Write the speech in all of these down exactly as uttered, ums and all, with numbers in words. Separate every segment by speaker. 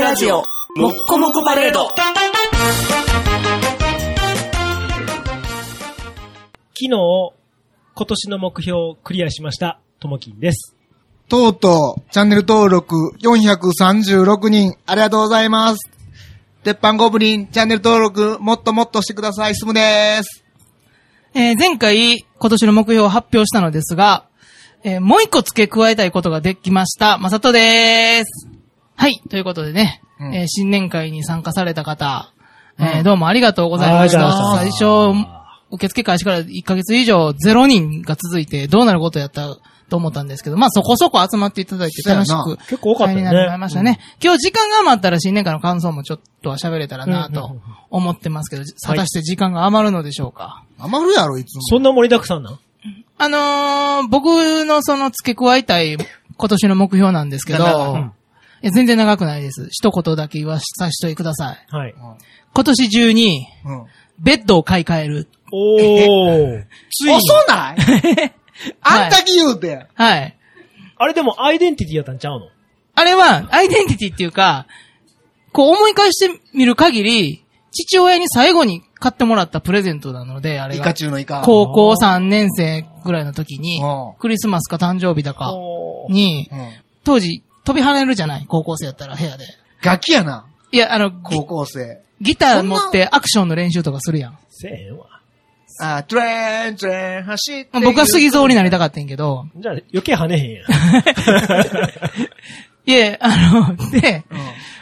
Speaker 1: ラジオもっこもこパレード。
Speaker 2: 昨日今年の目標をクリアしましたともきんです。
Speaker 3: とうとうチャンネル登録よんひゃくさんじゅうろくにんありがとうございます。鉄板ゴブリンチャンネル登録もっともっとしてください。すむです。
Speaker 4: えー、前回今年の目標を発表したのですが、えー、もう一個付け加えたいことができました。まさとでーす。はい、ということでね、うんえー、新年会に参加された方、うんえー、どうもありがとうございました。最初受付開始からいっかげつ以上ゼロにんが続いてどうなることやったと思ったんですけど、まあそこそこ集まっていただいて楽しく
Speaker 2: 結構多かったね。
Speaker 4: なりましたね、うん。今日時間が余ったら新年会の感想もちょっとは喋れたらなと思ってますけど、果たして時間が余るのでしょうか。
Speaker 3: はい、余るやろいつも。
Speaker 2: そんな盛りだくさんなん
Speaker 4: あのー、僕のその付け加えたい今年の目標なんですけど、うん、全然長くないです。一言だけ言わさせてください。
Speaker 2: はい。
Speaker 4: 今年中に、うん、ベッドを買い替える。
Speaker 2: おー。ついに。
Speaker 3: 遅ないあんだけ言うて。
Speaker 4: はい。
Speaker 2: あれでもアイデンティティやったんちゃうの？
Speaker 4: あれは、アイデンティティっていうか、こう思い返してみる限り、父親に最後に買ってもらったプレゼントなので、あれが。
Speaker 3: イカ中のイカ。
Speaker 4: 高校さんねん生ぐらいの時に、クリスマスか誕生日だかに、当時飛び跳ねるじゃない高校生やったら部屋で。
Speaker 3: ガキやな。
Speaker 4: いや、あの、
Speaker 3: 高校生。
Speaker 4: ギター持ってアクションの練習とかするやん。
Speaker 2: せえへんわ。
Speaker 3: あ、トレーン、トレーン、走って。
Speaker 4: 僕は杉蔵になりたかったんやけど。
Speaker 2: じゃあ余計跳ねへんやん。
Speaker 4: いや、あの、で、うん、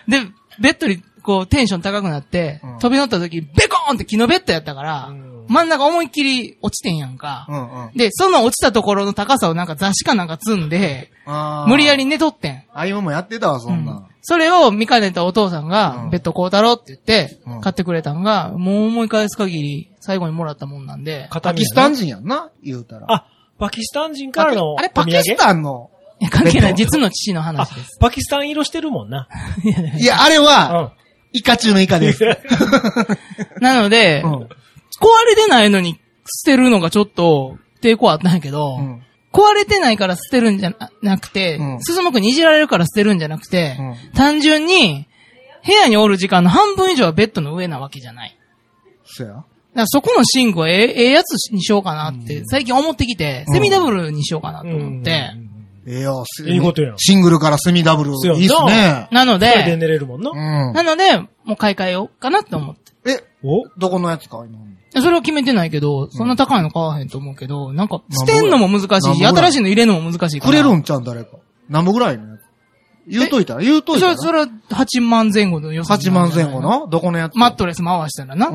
Speaker 4: で、ベッドにこうテンション高くなって、うん、飛び乗った時、ベコーンって木のベッドやったから、うん、真ん中思いっきり落ちてんやんか、うんうん。で、その落ちたところの高さをなんか雑誌かなんか積んで、無理やり寝とってん。
Speaker 3: あ、今もやってたわ、そんな。うん、
Speaker 4: それを見かねたお父さんが、うん、ベッド買うたろって言って、うん、買ってくれたんが、もう思い返す限り、最後にもらったもんなんで。
Speaker 3: パキスタン人やんな、言うたら。
Speaker 2: あ、パキスタン人からの。
Speaker 3: あれ、パキスタンの。
Speaker 4: いや、関係ない。実の父の話です。
Speaker 2: パキスタン色してるもんな。
Speaker 3: いや、あれは、うん、イカ中のイカです。
Speaker 4: なので、うん、壊れてないのに捨てるのがちょっと抵抗あったんやけど、うん、壊れてないから捨てるんじゃなくて、うん、すずもくんにいじられるから捨てるんじゃなくて、うん、単純に、部屋におる時間の半分以上はベッドの上なわけじゃない。
Speaker 3: そうや。
Speaker 4: だからそこの寝具はええ、ええやつにしようかなって、最近思ってきて、うん、セミダブルにしようかなと思って。うんうん
Speaker 3: ええよ、
Speaker 2: いいことやん。
Speaker 3: シングルからセミダブル。いいっすね。
Speaker 4: なので、
Speaker 2: それで寝れるもんな。
Speaker 4: うん、なので、もう買い替えようかなって思って。
Speaker 3: えおどこのやつか今。
Speaker 4: それは決めてないけど、そんな高いの買わへんと思うけど、なんか、捨てんのも難しいし、新しいの入れるのも難しいから。
Speaker 3: くれるんちゃうん誰か。何本ぐらいのやつ言うといたら言うといたら
Speaker 4: それ、それははちまんぜん後の予算。
Speaker 3: はちまんぜん後のどこのやつ
Speaker 4: マットレス回したらな。うん、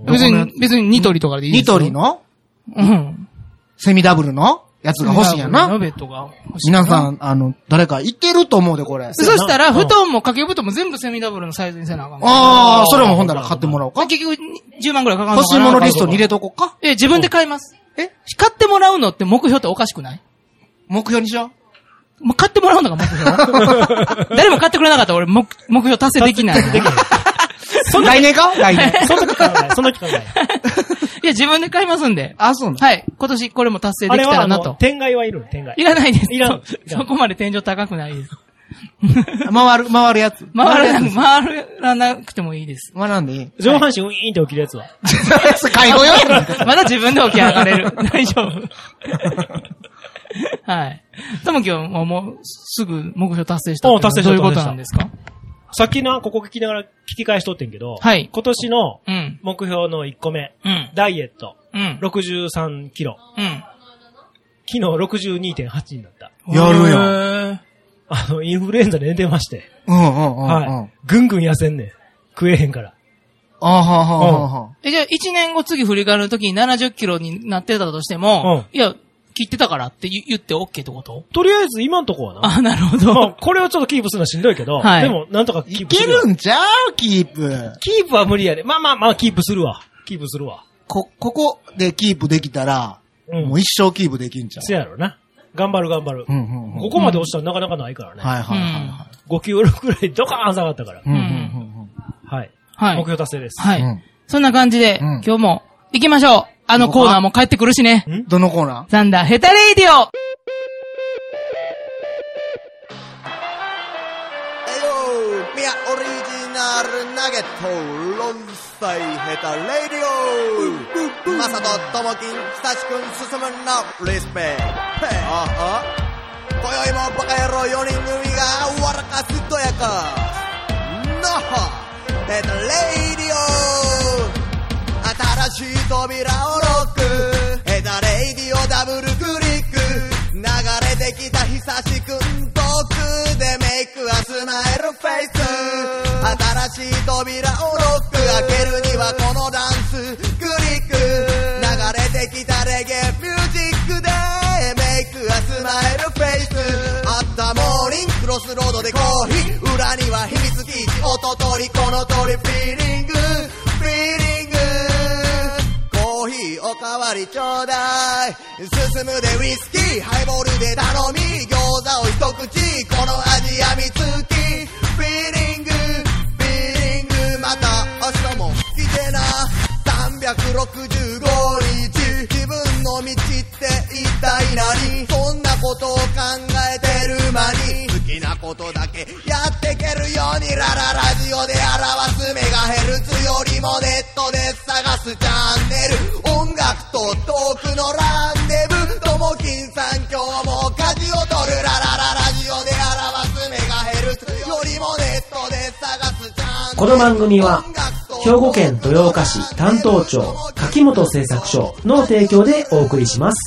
Speaker 4: 別に、別にニトリとかでいいです
Speaker 3: よ。ニトリの
Speaker 4: うん。
Speaker 3: セミダブルのやつが欲しいんやな。
Speaker 4: ベッドが欲しい。
Speaker 3: 皆さん、あの、誰か言ってると思うで、これ。
Speaker 4: そしたら、布団も掛け布団も全部セミダブルのサイズにせなあかん。
Speaker 3: ああ、それもほんだら買ってもらおうか。
Speaker 4: 結局、じゅうまんくらいかかるのかな。
Speaker 3: 欲しいものリストに入れとこうか。
Speaker 4: え、自分で買います。え買ってもらうのって目標っておかしくない？
Speaker 3: 目標にしよ
Speaker 4: う。もう買ってもらうのが目標誰も買ってくれなかったら俺、目標達成できない。できない。
Speaker 3: 来年か来年。
Speaker 2: その時考え。その時考え。
Speaker 4: いや、自分で買いますんで。
Speaker 3: あ、そうなの？
Speaker 4: はい。今年これも達成できたらなと。
Speaker 2: 天外はいる天外。
Speaker 4: いらないです。
Speaker 2: いらん。
Speaker 4: そこまで天井高くないです。
Speaker 3: 回る、回るやつ。
Speaker 4: 回る、回らなくてもいいです。
Speaker 3: 回らんでいい？
Speaker 2: 上半身ウィーンって起きるやつは。
Speaker 3: 介護用や
Speaker 4: まだ自分で起き上がれる。大丈夫。はい。ともきはもう、もうすぐ目標達成した。
Speaker 2: お達成した。
Speaker 4: どういうことなんですか？
Speaker 2: さっきな、ここ聞きながら聞き返しとってんけど、
Speaker 4: はい。
Speaker 2: 今年の目標のいっこめ、
Speaker 4: うん、
Speaker 2: ダイエット、
Speaker 4: うん、
Speaker 2: ろくじゅうさんキロ、
Speaker 4: うん、
Speaker 2: 昨日 ろくじゅうにてんはち になった。
Speaker 3: やるやん。
Speaker 2: あの、インフルエンザで寝てまして。
Speaker 3: うんうんうん、うん。
Speaker 2: はい。ぐんぐん痩せんねん。食えへんから。
Speaker 3: あはははは。
Speaker 4: え、じゃあいちねんご次振り返るときにななじゅっキロになってたとしても、うん、いや、切ってたからって言って OK ってこと？
Speaker 2: とりあえず今んとこはな。
Speaker 4: あ、なるほど。まあ、
Speaker 2: これをちょっとキープするのはしんどいけど、はい、でもなんとかキープする。
Speaker 3: いけるんちゃうキープ。
Speaker 2: キープは無理やで。まあまあまあキープするわ。キープするわ。
Speaker 3: こ、ここでキープできたら、うん、もう一生キープできんちゃう。
Speaker 2: せやろな。頑張る頑張る。
Speaker 3: うんうんうん、
Speaker 2: ここまで落ちたらなかなかないからね。
Speaker 3: はいはいはい、はい。
Speaker 2: ごキロくらいドカーン下がったから。
Speaker 3: うんうんうん、
Speaker 2: はい。
Speaker 4: はい。
Speaker 2: 目標達成です。
Speaker 4: はい。うん、そんな感じで、うん、今日も行きましょう。あのコーナーも帰ってくるしね。
Speaker 3: んどのコーナー？
Speaker 4: ザンダーヘタレイディオ。
Speaker 3: 宮
Speaker 5: アオリジナルナゲット論裁ヘタレディオマサトトモキン久しくん進むのリスペああ今宵もバカ野郎よにん組が笑かすとやかのヘタレディオ新しい扉をロックヘタレディオダブルクリック流れてきた久しくん遠くでメイクはスマイルフェイス新しい扉をロック開けるにはこのダンスクリック流れてきたレゲエミュージックでメイクはスマイルフェイスあったモーニングクロスロードでコーヒー裏には秘密基地音取りこの通りフィーリングフィーリングコーヒーおかわりちょうだい進むでウイスキーハイボールで頼み餃子を一口この味やみつきフィーリングフィーリングまた明日も来てなさんびゃくろくじゅうごにち自分の道って一体何そんなことを考えてる間に好きなことだけやってけるようにラララジオで表すメガヘルツよりもネットで探すチャンネル音楽とトークのランデブともきんさん今日も舵を取るララララジオで表すメガヘルツよりもネットで探すチャンネル
Speaker 1: この番組は兵庫県豊岡市担当庁柿本製作所の提供でお送りします。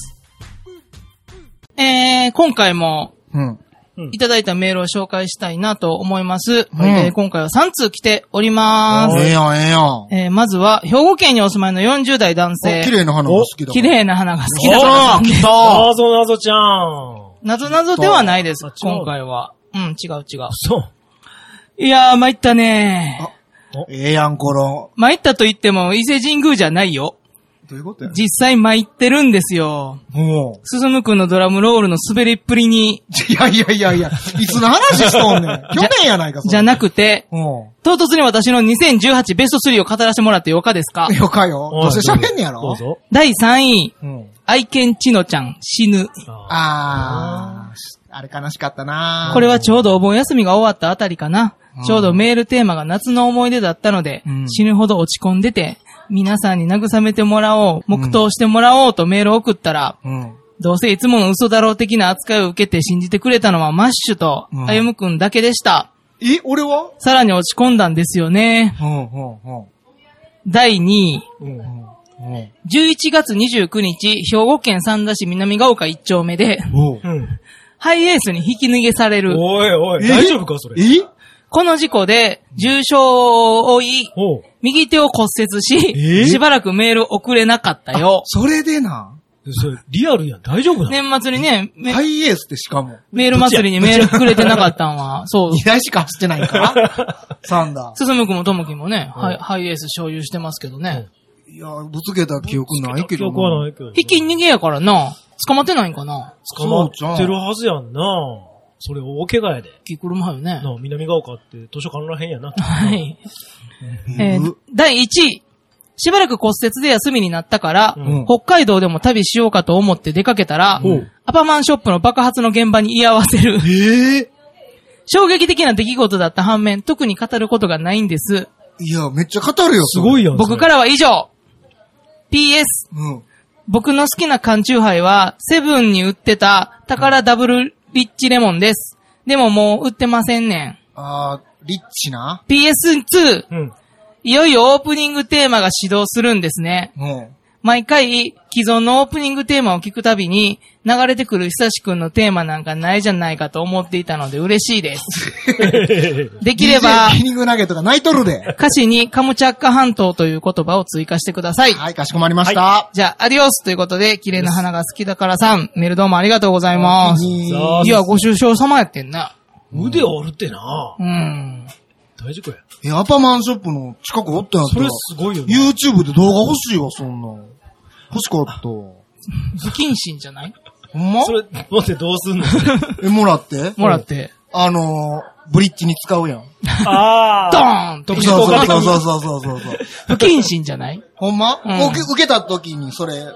Speaker 4: えー、今回も、
Speaker 3: うん。
Speaker 4: いただいたメールを紹介したいなと思います。
Speaker 3: うん
Speaker 4: えー今回はさん通来ております。
Speaker 3: ええやん、ええやん。
Speaker 4: えーまずは、兵庫県にお住まいのよんじゅう代男性。
Speaker 3: 綺麗な花が好きだ。
Speaker 4: 綺麗な花が好きだから
Speaker 2: ああ、
Speaker 4: さんです。
Speaker 2: 来たなぞなぞちゃん。
Speaker 4: なぞなぞではないです
Speaker 2: あ、違う
Speaker 4: 今回は。うん、違う違う。
Speaker 2: そう。
Speaker 4: いやー、参ったねー。
Speaker 3: ええやん、この。
Speaker 4: 参ったと言っても、伊勢神宮じゃないよ。
Speaker 3: どういうことや
Speaker 4: 実際参ってるんですよ。
Speaker 3: も
Speaker 4: すずむくんのドラムロールの滑りっぷりに、
Speaker 3: う。いやいやいやいや、いつの話しとんねん。去年やないか、それ
Speaker 4: じゃなくて、
Speaker 3: うん。
Speaker 4: 唐突に私のにせんじゅうはちベストスリーを語らせてもらってよかですか？
Speaker 3: よかよ。どうせ喋んねやろ
Speaker 2: どうぞ。
Speaker 4: だいさんい、
Speaker 3: うん。
Speaker 4: 愛犬ちのちゃん死ぬ。
Speaker 3: あー、あれ悲しかったな
Speaker 4: これはちょうどお盆休みが終わったあたりかな。
Speaker 3: うん
Speaker 4: ちょうどメールテーマが夏の思い出だったので、
Speaker 3: うん
Speaker 4: 死ぬほど落ち込んでて、皆さんに慰めてもらおう、黙祷してもらおうとメールを送ったら、
Speaker 3: うん。
Speaker 4: どうせいつもの嘘だろう的な扱いを受けて信じてくれたのはマッシュと
Speaker 3: うん
Speaker 4: 歩夢くんだけでした。
Speaker 3: え、俺は
Speaker 4: さらに落ち込んだんですよね。
Speaker 3: うん、うん、うん。
Speaker 4: だいにい、
Speaker 2: うん。
Speaker 3: うん。
Speaker 4: じゅういちがつにじゅうくにち、兵庫県三田市南ヶ丘一丁目で、
Speaker 3: おう
Speaker 2: うん。
Speaker 4: ハイエースに引き逃げされる。
Speaker 2: おいおい、
Speaker 3: え
Speaker 2: 大丈夫かそれ。
Speaker 3: え
Speaker 4: この事故で重傷を負い、
Speaker 2: おう。
Speaker 4: 右手を骨折し、
Speaker 2: え
Speaker 4: しばらくメール送れなかったよ。
Speaker 3: それでな。
Speaker 2: それ、リアルやん。大丈夫なの？
Speaker 4: 年末にね、メ
Speaker 3: ハイエースってしかも。
Speaker 4: メール祭りにメールくれてなかったんは、そう。
Speaker 3: にだいしか走ってないからサンダ
Speaker 4: すすむくんもともきもね、
Speaker 2: うん
Speaker 4: ハイハイエース所有してますけどね。
Speaker 3: ー。いや、ぶつけた記憶ないけど。
Speaker 2: 記憶はないけど。
Speaker 4: 引き逃げやからな、捕まってないんかな。
Speaker 2: 捕まってるはずやんな。それ大怪我やで。
Speaker 4: 気車よね。
Speaker 2: なあ、南ヶ丘って図書館らへんやな。
Speaker 4: はい。えーだいいちい。しばらく骨折で休みになったから、
Speaker 2: うん
Speaker 4: 北海道でも旅しようかと思って出かけたら、
Speaker 2: うん
Speaker 4: アパマンショップの爆発の現場に居合わせる。
Speaker 3: ええ
Speaker 4: 衝撃的な出来事だった反面、特に語ることがないんです。
Speaker 3: いや、めっちゃ語るよ、。
Speaker 2: すごいやん。
Speaker 4: 僕かららは以上 ピーエス
Speaker 3: うん。
Speaker 4: 僕の好きな缶チューハイは、セブンに売ってた宝ダブルリッチレモンです。でももう売ってませんねん。
Speaker 3: あー、リッチな。
Speaker 4: ピーエスツー、
Speaker 2: うん。
Speaker 4: いよいよオープニングテーマが始動するんですね。
Speaker 3: うん。
Speaker 4: 毎回、既存のオープニングテーマを聞くたびに、流れてくる久しくんのテーマなんかないじゃないかと思っていたので嬉しいです。できれば
Speaker 3: ディ、ージェー キリングナゲットが泣いとるで。
Speaker 4: 歌詞にカムチャッカ半島という言葉を追加してください。
Speaker 3: はい、かしこまりました。
Speaker 4: じゃあ、アディオスということで、綺麗な花が好きだからさん、メールどうもありがとうございます。
Speaker 3: い
Speaker 2: さあ
Speaker 4: いや、ご愁傷様やってんな。
Speaker 2: 腕折るってな。
Speaker 4: うん。
Speaker 2: 大丈夫や。
Speaker 3: え、アパマンショップの近くおったんやったら
Speaker 2: それすごいよね。
Speaker 3: YouTube で動画欲しいわ、そんな。欲しかった。
Speaker 4: 不謹慎じゃない？
Speaker 3: ほんま
Speaker 2: それ、待ってどうすんの？
Speaker 3: え、もらって
Speaker 4: もらって。
Speaker 3: あのー、ブリッジに使うやん。
Speaker 2: あ
Speaker 4: ド
Speaker 2: あ。
Speaker 4: ーンと
Speaker 3: そうそうそうそうそうそうそう。
Speaker 4: 不謹慎じゃない？
Speaker 3: ほんま、
Speaker 4: うん
Speaker 3: 受け受けた時にそれ、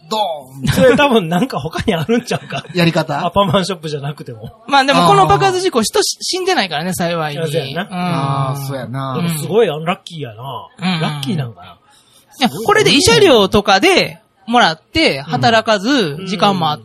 Speaker 3: ドーン
Speaker 2: それ多分なんか他にあるんちゃうか。
Speaker 3: やり方
Speaker 2: アパマンショップじゃなくても。
Speaker 4: まあでもこの爆発事故人死んでないからね、幸いに。
Speaker 2: そうやな
Speaker 3: ああ、そうや
Speaker 2: で
Speaker 3: な。
Speaker 2: もすごいラッキーやな。
Speaker 4: うん
Speaker 2: ラッキーなんかな。
Speaker 4: いや、これで慰謝料とかでもらって、働かず、時間もあって、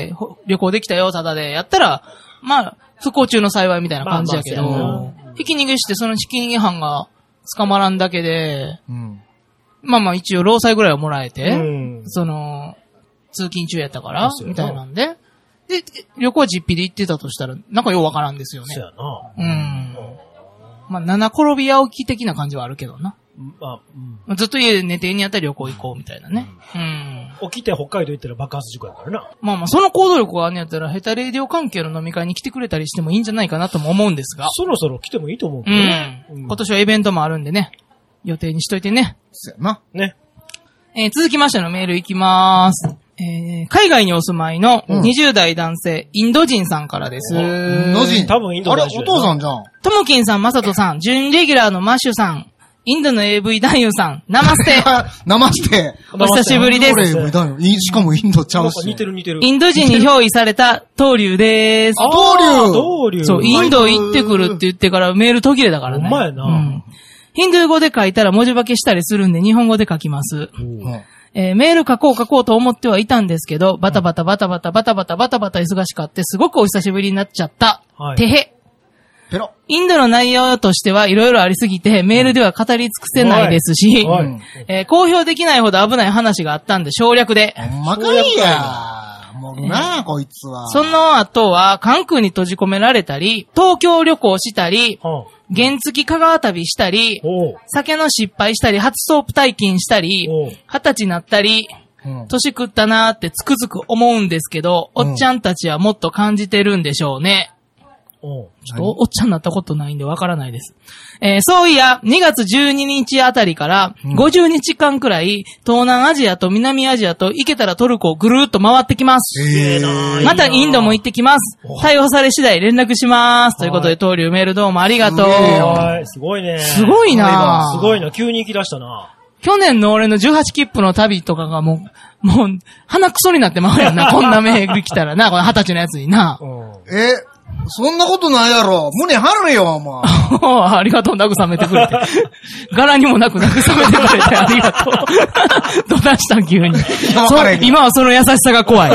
Speaker 4: ほ旅行できたよ、ただでやったら、まあ、不幸中の幸いみたいな感じやけど、
Speaker 2: まあまあそうや
Speaker 4: ひき逃げしてそのひき逃げ犯が捕まらんだけで、
Speaker 3: うん。
Speaker 4: まあまあ一応労災ぐらいはもらえて、
Speaker 2: うん
Speaker 4: その、通勤中やったから
Speaker 2: そう、やな
Speaker 4: みたいなんで、で、旅行は実費で行ってたとしたら、なんかようわからんですよね
Speaker 2: そう。やな。
Speaker 4: うん。まあ、七転び八起き的な感じはあるけどな。
Speaker 2: まあ、うん
Speaker 4: まあずっと家で寝てんやったら旅行行こうみたいなね。うん。
Speaker 2: 起きて北海道行ったら爆発事故やからな。
Speaker 4: まあまあ、その行動力があんねやったら、ヘタレーディオ関係の飲み会に来てくれたりしてもいいんじゃないかなとも思うんですが。
Speaker 2: そろそろ来てもいいと思うけ
Speaker 4: う
Speaker 2: どね。
Speaker 4: ん。今年はイベントもあるんでね。予定にしといてね。
Speaker 3: そうやな。
Speaker 2: ね。
Speaker 4: えー続きましてのメールいきまーす。えー海外にお住まいのにじゅう代男性、インド人さんからです。
Speaker 3: インド人。
Speaker 2: 多分インド
Speaker 3: あれ、
Speaker 2: 大丈夫やな
Speaker 3: お父さんじゃん。
Speaker 4: ともきんさん、まさとさん、準レギュラーのマッシュさん、インドの エーブイ 男優さん、ナマステ。
Speaker 3: 生して。
Speaker 4: お久しぶりです
Speaker 3: これ、しかもインドちゃ
Speaker 2: なん
Speaker 3: うし。
Speaker 2: か似てる似てる。
Speaker 4: インド人に憑依された東流です。
Speaker 2: あー
Speaker 3: 東流
Speaker 2: 東流。
Speaker 4: そう、インド行ってくるって言ってからメール途切れたからね。
Speaker 2: ほんまやな
Speaker 4: うん。ヒンドゥー語で書いたら文字化けしたりするんで日本語で書きます。
Speaker 3: うん
Speaker 4: えーメール書こう書こうと思ってはいたんですけど、バタバタバタバタバタバタバタバタ忙しかってすごくお久しぶりになっちゃった。
Speaker 2: はい
Speaker 4: てへ。
Speaker 3: ペロ。
Speaker 4: インドの内容としてはいろいろありすぎてメールでは語り尽くせないですし、
Speaker 2: はい
Speaker 3: うん
Speaker 4: えー公表できないほど危ない話があったんで省略で。
Speaker 3: ほんまかいや。もうなあ、こいつは。
Speaker 4: その後は、関空に閉じ込められたり、東京旅行したり、
Speaker 2: は
Speaker 4: 原付香川旅したり
Speaker 2: あ、おう。
Speaker 4: 酒の失敗したり、初ソープ体験したり
Speaker 2: おう、
Speaker 4: 二十歳になったり、
Speaker 3: うん
Speaker 4: 年食ったなーってつくづく思うんですけど、
Speaker 3: うん
Speaker 4: おっちゃんたちはもっと感じてるんでしょうね。
Speaker 2: おう。
Speaker 4: ちょっとおおっちゃんになったことないんでわからないです。えーそういや、にがつじゅうににちあたりからごじゅうにちかんくらい、東南アジアと南アジアと行けたらトルコをぐるーっと回ってきます。
Speaker 3: え
Speaker 2: ー
Speaker 4: またインドも行ってきます。逮捕され次第連絡します。ということで、東流メールどうもありがとう。
Speaker 3: すげえよ
Speaker 2: はい、すごいね。
Speaker 4: すごいな
Speaker 2: すごいな。急に行き出したな。
Speaker 4: 去年の俺のじゅうはち切符の旅とかがもう、もう、鼻くそになってまうやんな。こんなメール来たらな、この二十歳のやつにな。
Speaker 2: うん。
Speaker 3: え、そんなことないやろ。胸張れよ、お前。
Speaker 4: ありがとう、慰めてくれて。柄にもなく慰めてくれてありがとう。どないしたん、急に。そう今はその優しさが怖い。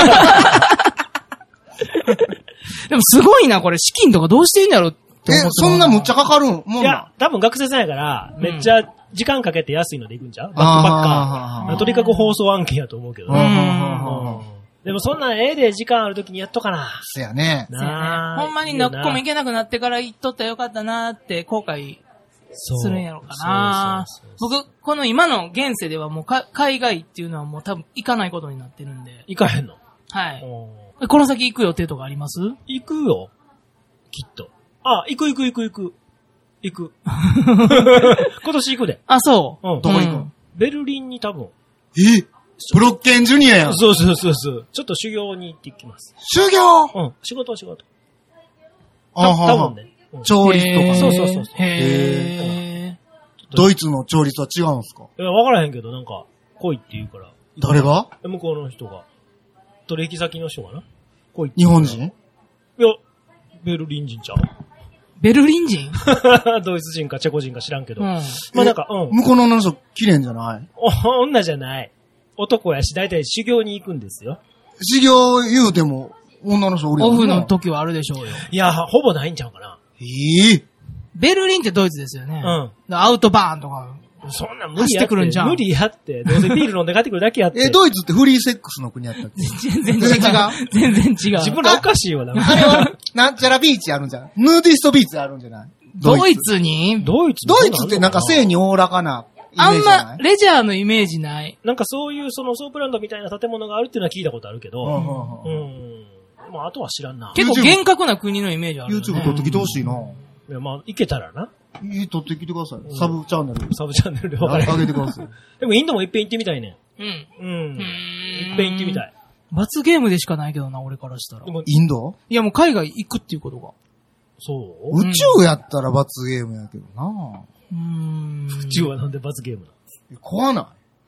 Speaker 4: でもすごいな、これ。資金とかどうしていいんだろうって
Speaker 3: え
Speaker 4: 思って、
Speaker 3: そんなむっちゃかかるんもん
Speaker 2: いや
Speaker 3: な。、
Speaker 2: 多分学生さんやから、めっちゃ時間かけて安いので行くんちゃうバックバッ
Speaker 3: あー
Speaker 2: カー。とにかく放送案件やと思うけど
Speaker 3: うんうん
Speaker 2: ね。
Speaker 3: うんうん
Speaker 2: でもそんなんええで時間あるときにやっとかな。
Speaker 3: そやね。
Speaker 2: なあ。
Speaker 4: ほんまにノッコも行けなくなってから行っとったらよかったなーって後悔
Speaker 2: そう
Speaker 4: するんやろうかな。
Speaker 2: そうそうそう
Speaker 4: 僕、この今の現世ではもうか海外っていうのはもう多分行かないことになってるんで。
Speaker 2: 行かへんの。
Speaker 4: はい。
Speaker 2: うん
Speaker 4: この先行く予定とかあります
Speaker 2: 行くよ。きっと。あ、行く行く行く行く。行く。今年行くで。
Speaker 4: あ、そう。
Speaker 2: うん
Speaker 3: どこ行くん
Speaker 4: うん
Speaker 2: ベルリンに多分。
Speaker 3: えブロッケンジュニアやん。
Speaker 2: そうそうそうそう。ちょっと修行に行ってきます。
Speaker 3: 修行
Speaker 2: うん。仕事は仕事。
Speaker 3: あはは
Speaker 2: た多分ね。うん
Speaker 3: 調律とか
Speaker 4: へー
Speaker 3: さ。
Speaker 2: そうそうそうそう
Speaker 4: へ
Speaker 3: ドイツの調律は違うんすか
Speaker 2: いや、わからへんけど、なんか、来いって言うから。
Speaker 3: 誰が
Speaker 2: え向こうの人が。取引先の人かな来いって
Speaker 3: 日本人
Speaker 2: いや、ベルリン人ちゃう
Speaker 4: ーベルリン人
Speaker 2: ドイツ人かチェコ人か知らんけど。
Speaker 4: うん。
Speaker 2: まあなんか、うん。
Speaker 3: 向こうの女の人綺麗んじゃない
Speaker 2: お女じゃない。男やし、だいたい修行に行くんですよ。
Speaker 3: 修行言うても女の人おるやんな。
Speaker 4: オフの時はあるでしょうよ。
Speaker 2: いや、ほぼないんちゃうかな。
Speaker 3: ええ
Speaker 4: ベルリンってドイツですよね。
Speaker 2: うん。
Speaker 4: アウトバーンとか。
Speaker 2: そんなん無理
Speaker 4: 走っ
Speaker 2: やってて。
Speaker 4: くるんじゃん
Speaker 2: 無理やって。どうせビール飲んで帰ってくるだけやって。
Speaker 3: え、ドイツってフリーセックスの国やったっけ
Speaker 4: 全然違う。全然違う。
Speaker 2: 自分らおかしいわ、なんか。
Speaker 3: あれは、なんちゃらビーチあるんじゃん。ヌーディストビーチあるんじゃない
Speaker 4: ドイツに
Speaker 2: ドイツ
Speaker 3: ドイツってなんか性におおらかなイメ
Speaker 4: あん
Speaker 3: ージじゃない
Speaker 4: ま、レジャーのイメージない。
Speaker 2: なんかそういうそのソープランドみたいな建物があるっていうのは聞いたことあるけど、
Speaker 3: うんうん
Speaker 2: う
Speaker 3: うん
Speaker 2: ん。まああとは知らんな。
Speaker 4: 結構厳格な国のイメージあるよね。
Speaker 3: YouTube 撮ってきてほしいな。
Speaker 2: いやまあ行けたらな。
Speaker 3: いい撮ってきてください。サブチャンネル。
Speaker 2: サブチャンネルで分かれ
Speaker 3: 上げてください。
Speaker 2: でもインドもいっぺん行ってみたいね。
Speaker 4: うん。
Speaker 2: うん。
Speaker 4: うん
Speaker 2: いっぺん行ってみたい。
Speaker 4: 罰ゲームでしかないけどな、俺からしたら。
Speaker 2: でも、
Speaker 3: インド
Speaker 4: いやもう海外行くっていうことが。
Speaker 2: そう
Speaker 3: 宇宙やったら罰ゲームやけどな。
Speaker 4: うーん。
Speaker 2: 宇宙はなんで罰ゲームなの
Speaker 3: 怖ない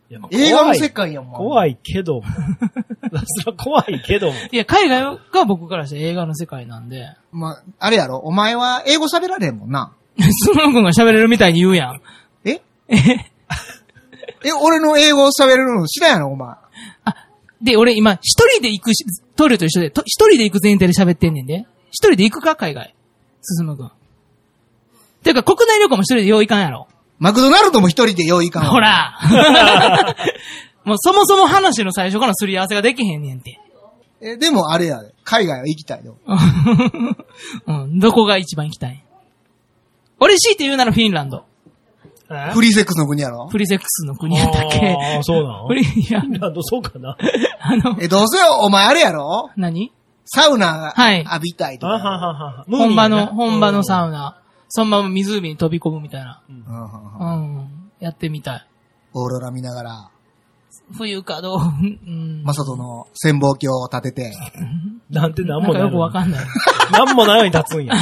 Speaker 2: いやまあ
Speaker 3: 映画の世界やもん。
Speaker 2: 怖いけども。それは怖いけども。
Speaker 4: いや、海外が僕からして映画の世界なんで。
Speaker 3: まあ、あれやろ、お前は英語喋られへんもんな。
Speaker 4: スノー君が喋れるみたいに言うやん。
Speaker 3: ええ、俺の英語喋れるの知らんやろ、お前。
Speaker 4: あ、で、俺今、一人で行くし、トイレと一緒で、と一人で行く前提で喋ってんねんで。一人で行くか、海外。進む君。ていうか、国内旅行も一人でよう行かんやろ。
Speaker 3: マクドナルドも一人でよういかんわ。
Speaker 4: ほらもうそもそも話の最初からすり合わせができへんねんて。
Speaker 3: え、でもあれやで。海外は行きたいよ。
Speaker 4: うん、どこが一番行きたい？俺強いて言うならフィンランド。
Speaker 3: フリーセックスの国やろ
Speaker 4: フリーセックスの国やったっけ？
Speaker 2: ああ、そうなの？
Speaker 4: フリー、いや、
Speaker 2: フィンランドそうかな。
Speaker 4: あの、
Speaker 3: え、どうせお前あれやろ
Speaker 4: 何？
Speaker 3: サウナ
Speaker 4: はい
Speaker 3: 浴びたいと
Speaker 2: あは
Speaker 3: か。
Speaker 2: ははは
Speaker 4: 本場の、
Speaker 2: ムーミンやな
Speaker 4: 本場のサウナ。そのまま湖に飛び込むみたいな。
Speaker 3: うん
Speaker 4: うん。やってみたい。
Speaker 3: オーロラ見ながら、
Speaker 4: 冬かどう、うん。
Speaker 3: マサトの潜望鏡を立てて、
Speaker 2: なんてなんもない。
Speaker 4: なんかよくわかんない。
Speaker 2: なんもないように立つんや。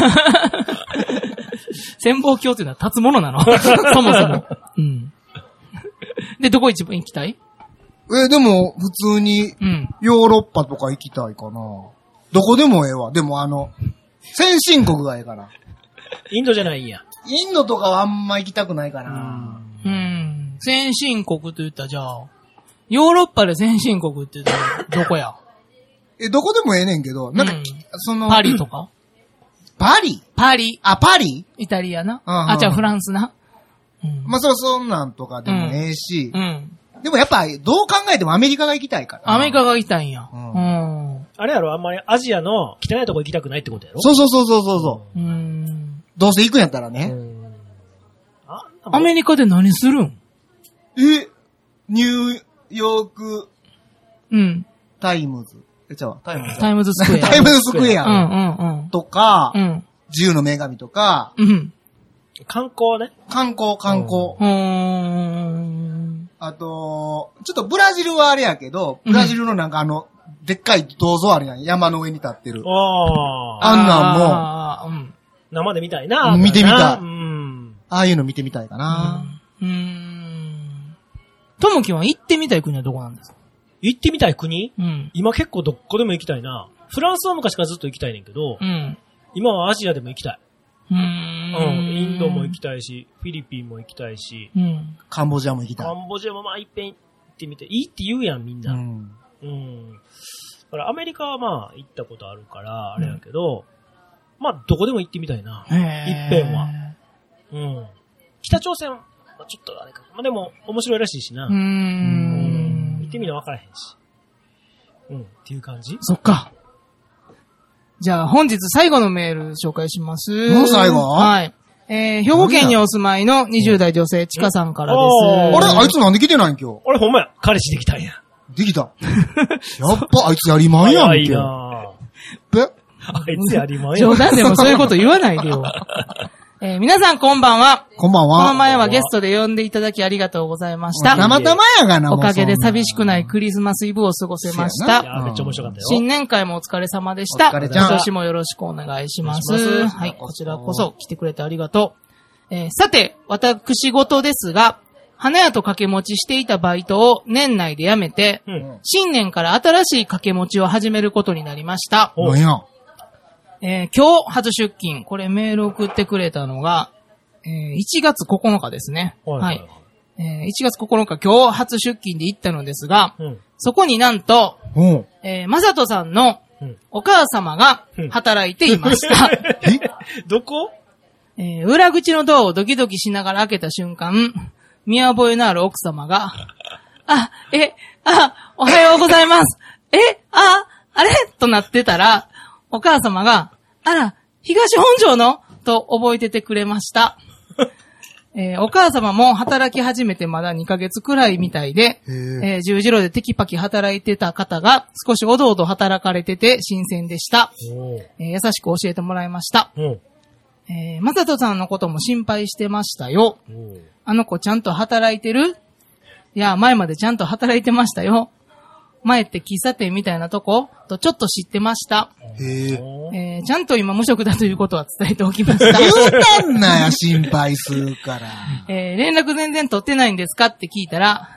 Speaker 4: 潜望鏡っていうのは立つものなのそもそも。うん。で、どこ一番行きたい？
Speaker 3: え、でも、普通に、
Speaker 4: うん。
Speaker 3: ヨーロッパとか行きたいかな。どこでもええわ。でもあの、先進国がええから。
Speaker 2: インドじゃないんや。
Speaker 3: インドとかはあんま行きたくないかな。
Speaker 4: うん。先進国と言ったらじゃあ、ヨーロッパで先進国って言ったらどこや？
Speaker 3: え、どこでもええねんけど、なんか、
Speaker 4: うん
Speaker 3: その、
Speaker 4: パリとか？
Speaker 3: パリ
Speaker 4: パリ。
Speaker 3: あ、パリ
Speaker 4: イタリアな。
Speaker 3: うんうん
Speaker 4: あ、じゃあフランスな。うん。
Speaker 3: まあ、そう、そんなんとかでもええし、
Speaker 4: うん。
Speaker 3: でもやっぱ、どう考えてもアメリカが行きたいから。
Speaker 4: アメリカが行きたいんや。
Speaker 3: う
Speaker 4: うんん。
Speaker 2: あれやろ、あんまりアジアの汚いとこ行きたくないってことやろ？
Speaker 3: そうそうそうそうそうそう。
Speaker 4: うん。
Speaker 3: どうせ行くんやったらね。
Speaker 2: うん。あ
Speaker 4: アメリカで何するん？
Speaker 3: え、ニューヨーク
Speaker 4: うん。
Speaker 3: タイムズ。え、ちゃうわ、タイムズ。
Speaker 4: タイムズスクエア。
Speaker 3: タイムズスクエア
Speaker 4: うんうんうん。
Speaker 3: とか、
Speaker 4: うん。
Speaker 3: 自由の女神とか、
Speaker 4: うん。
Speaker 2: 観光ね。
Speaker 3: 観光観光。
Speaker 4: うーん。
Speaker 3: あと、ちょっとブラジルはあれやけど、ブラジルのなんかあの、でっかい銅像あるやん。山の上に立ってる。
Speaker 2: ああ。
Speaker 3: あんなんも、
Speaker 4: あーうん。
Speaker 2: 生で見たいな。
Speaker 3: 見てみたい
Speaker 2: うん。
Speaker 3: ああいうの見てみたいかな。
Speaker 4: うーん。ともきは行ってみたい国はどこなんですか？
Speaker 2: 行ってみたい国？
Speaker 4: うん。
Speaker 2: 今結構どこでも行きたいな。フランスは昔からずっと行きたいねんけど、
Speaker 4: うん。
Speaker 2: 今はアジアでも行きたい。
Speaker 4: うー。
Speaker 2: うんん。インドも行きたいし、フィリピンも行きたいし、
Speaker 4: うん。
Speaker 3: カンボジアも行きたい。
Speaker 2: カンボジアもまあ一遍行ってみて、いいって言うやんみんな。
Speaker 3: うん。
Speaker 2: うん。だからアメリカはまあ行ったことあるから、あれやけど、まあどこでも行ってみたいな。
Speaker 4: へー
Speaker 2: 一遍は。うん。北朝鮮はちょっとあれか。まあでも面白いらしいしな。
Speaker 4: うーん。
Speaker 2: 行ってみな分からへんし。うん。っていう感じ？
Speaker 4: そっか。じゃあ本日最後のメール紹介します。
Speaker 3: もう最後
Speaker 4: はい。えー、兵庫県にお住まいのにじゅう代女性、ちかさんからです。
Speaker 2: おー
Speaker 3: あれあいつなんで来てないん今
Speaker 2: 俺ほんまや。彼氏できたんや。
Speaker 3: 日。できた。やっぱあいつやりまんやん
Speaker 2: 早い
Speaker 3: け。
Speaker 2: な
Speaker 3: ぺ
Speaker 2: ぁ。あいつやりまんや
Speaker 4: 冗談でもそういうこと言わないでよ。えー、皆さんこんばんは。
Speaker 3: こんばんは。
Speaker 4: この前はゲストで呼んでいただきありがとうございました。
Speaker 3: 生玉やがな、
Speaker 4: おかげで寂しくない
Speaker 3: く
Speaker 4: クリスマスイブを過ごせまし
Speaker 3: そう
Speaker 4: た。
Speaker 2: いやめっちゃ面白かったよ。
Speaker 4: 新年会もお疲れ様でした。
Speaker 3: お疲れちゃん
Speaker 4: 今年もよろしくお願いします。
Speaker 2: お願いします
Speaker 4: はい、こちらこそ来てくれてありがとう。えーさて、私事ですが、花屋と掛け持ちしていたバイトを年内で辞めて、
Speaker 2: うん。
Speaker 4: 新年から新しい掛け持ちを始めることになりました。
Speaker 2: お
Speaker 3: なんや。
Speaker 4: えー今日初出勤、これメール送ってくれたのが、えーいちがつここのかですね。はい。えーいちがつここのか今日初出勤で行ったのですが、
Speaker 2: うん。
Speaker 4: そこになんと、
Speaker 3: おう。
Speaker 4: えー、まさとさんの
Speaker 2: うん。
Speaker 4: お母様が働いていました。
Speaker 3: え
Speaker 2: どこ？
Speaker 4: えー裏口のドアをドキドキしながら開けた瞬間、見覚えのある奥様が、あ、え、あ、おはようございます。え、あ、あれとなってたら、お母様が、あら、東本庄のと覚えててくれました。えーお母様も働き始めてまだにかげつくらいみたいで、
Speaker 3: へえ
Speaker 4: えー十字路でテキパキ働いてた方が少しおどおど働かれてて新鮮でした。
Speaker 2: おう。
Speaker 4: えー優しく教えてもらいました。
Speaker 2: うん。
Speaker 4: えー、まさとさんのことも心配してましたよ。
Speaker 2: おう。
Speaker 4: あの子ちゃんと働いてる？いや、前までちゃんと働いてましたよ。前って喫茶店みたいなとことちょっと知ってました。
Speaker 3: へえ。
Speaker 2: おう
Speaker 4: えー、ちゃんと今無職だということは伝えておきました。
Speaker 3: 言うたんなや、心配するから。
Speaker 4: えー、連絡全然取ってないんですかって聞いたら、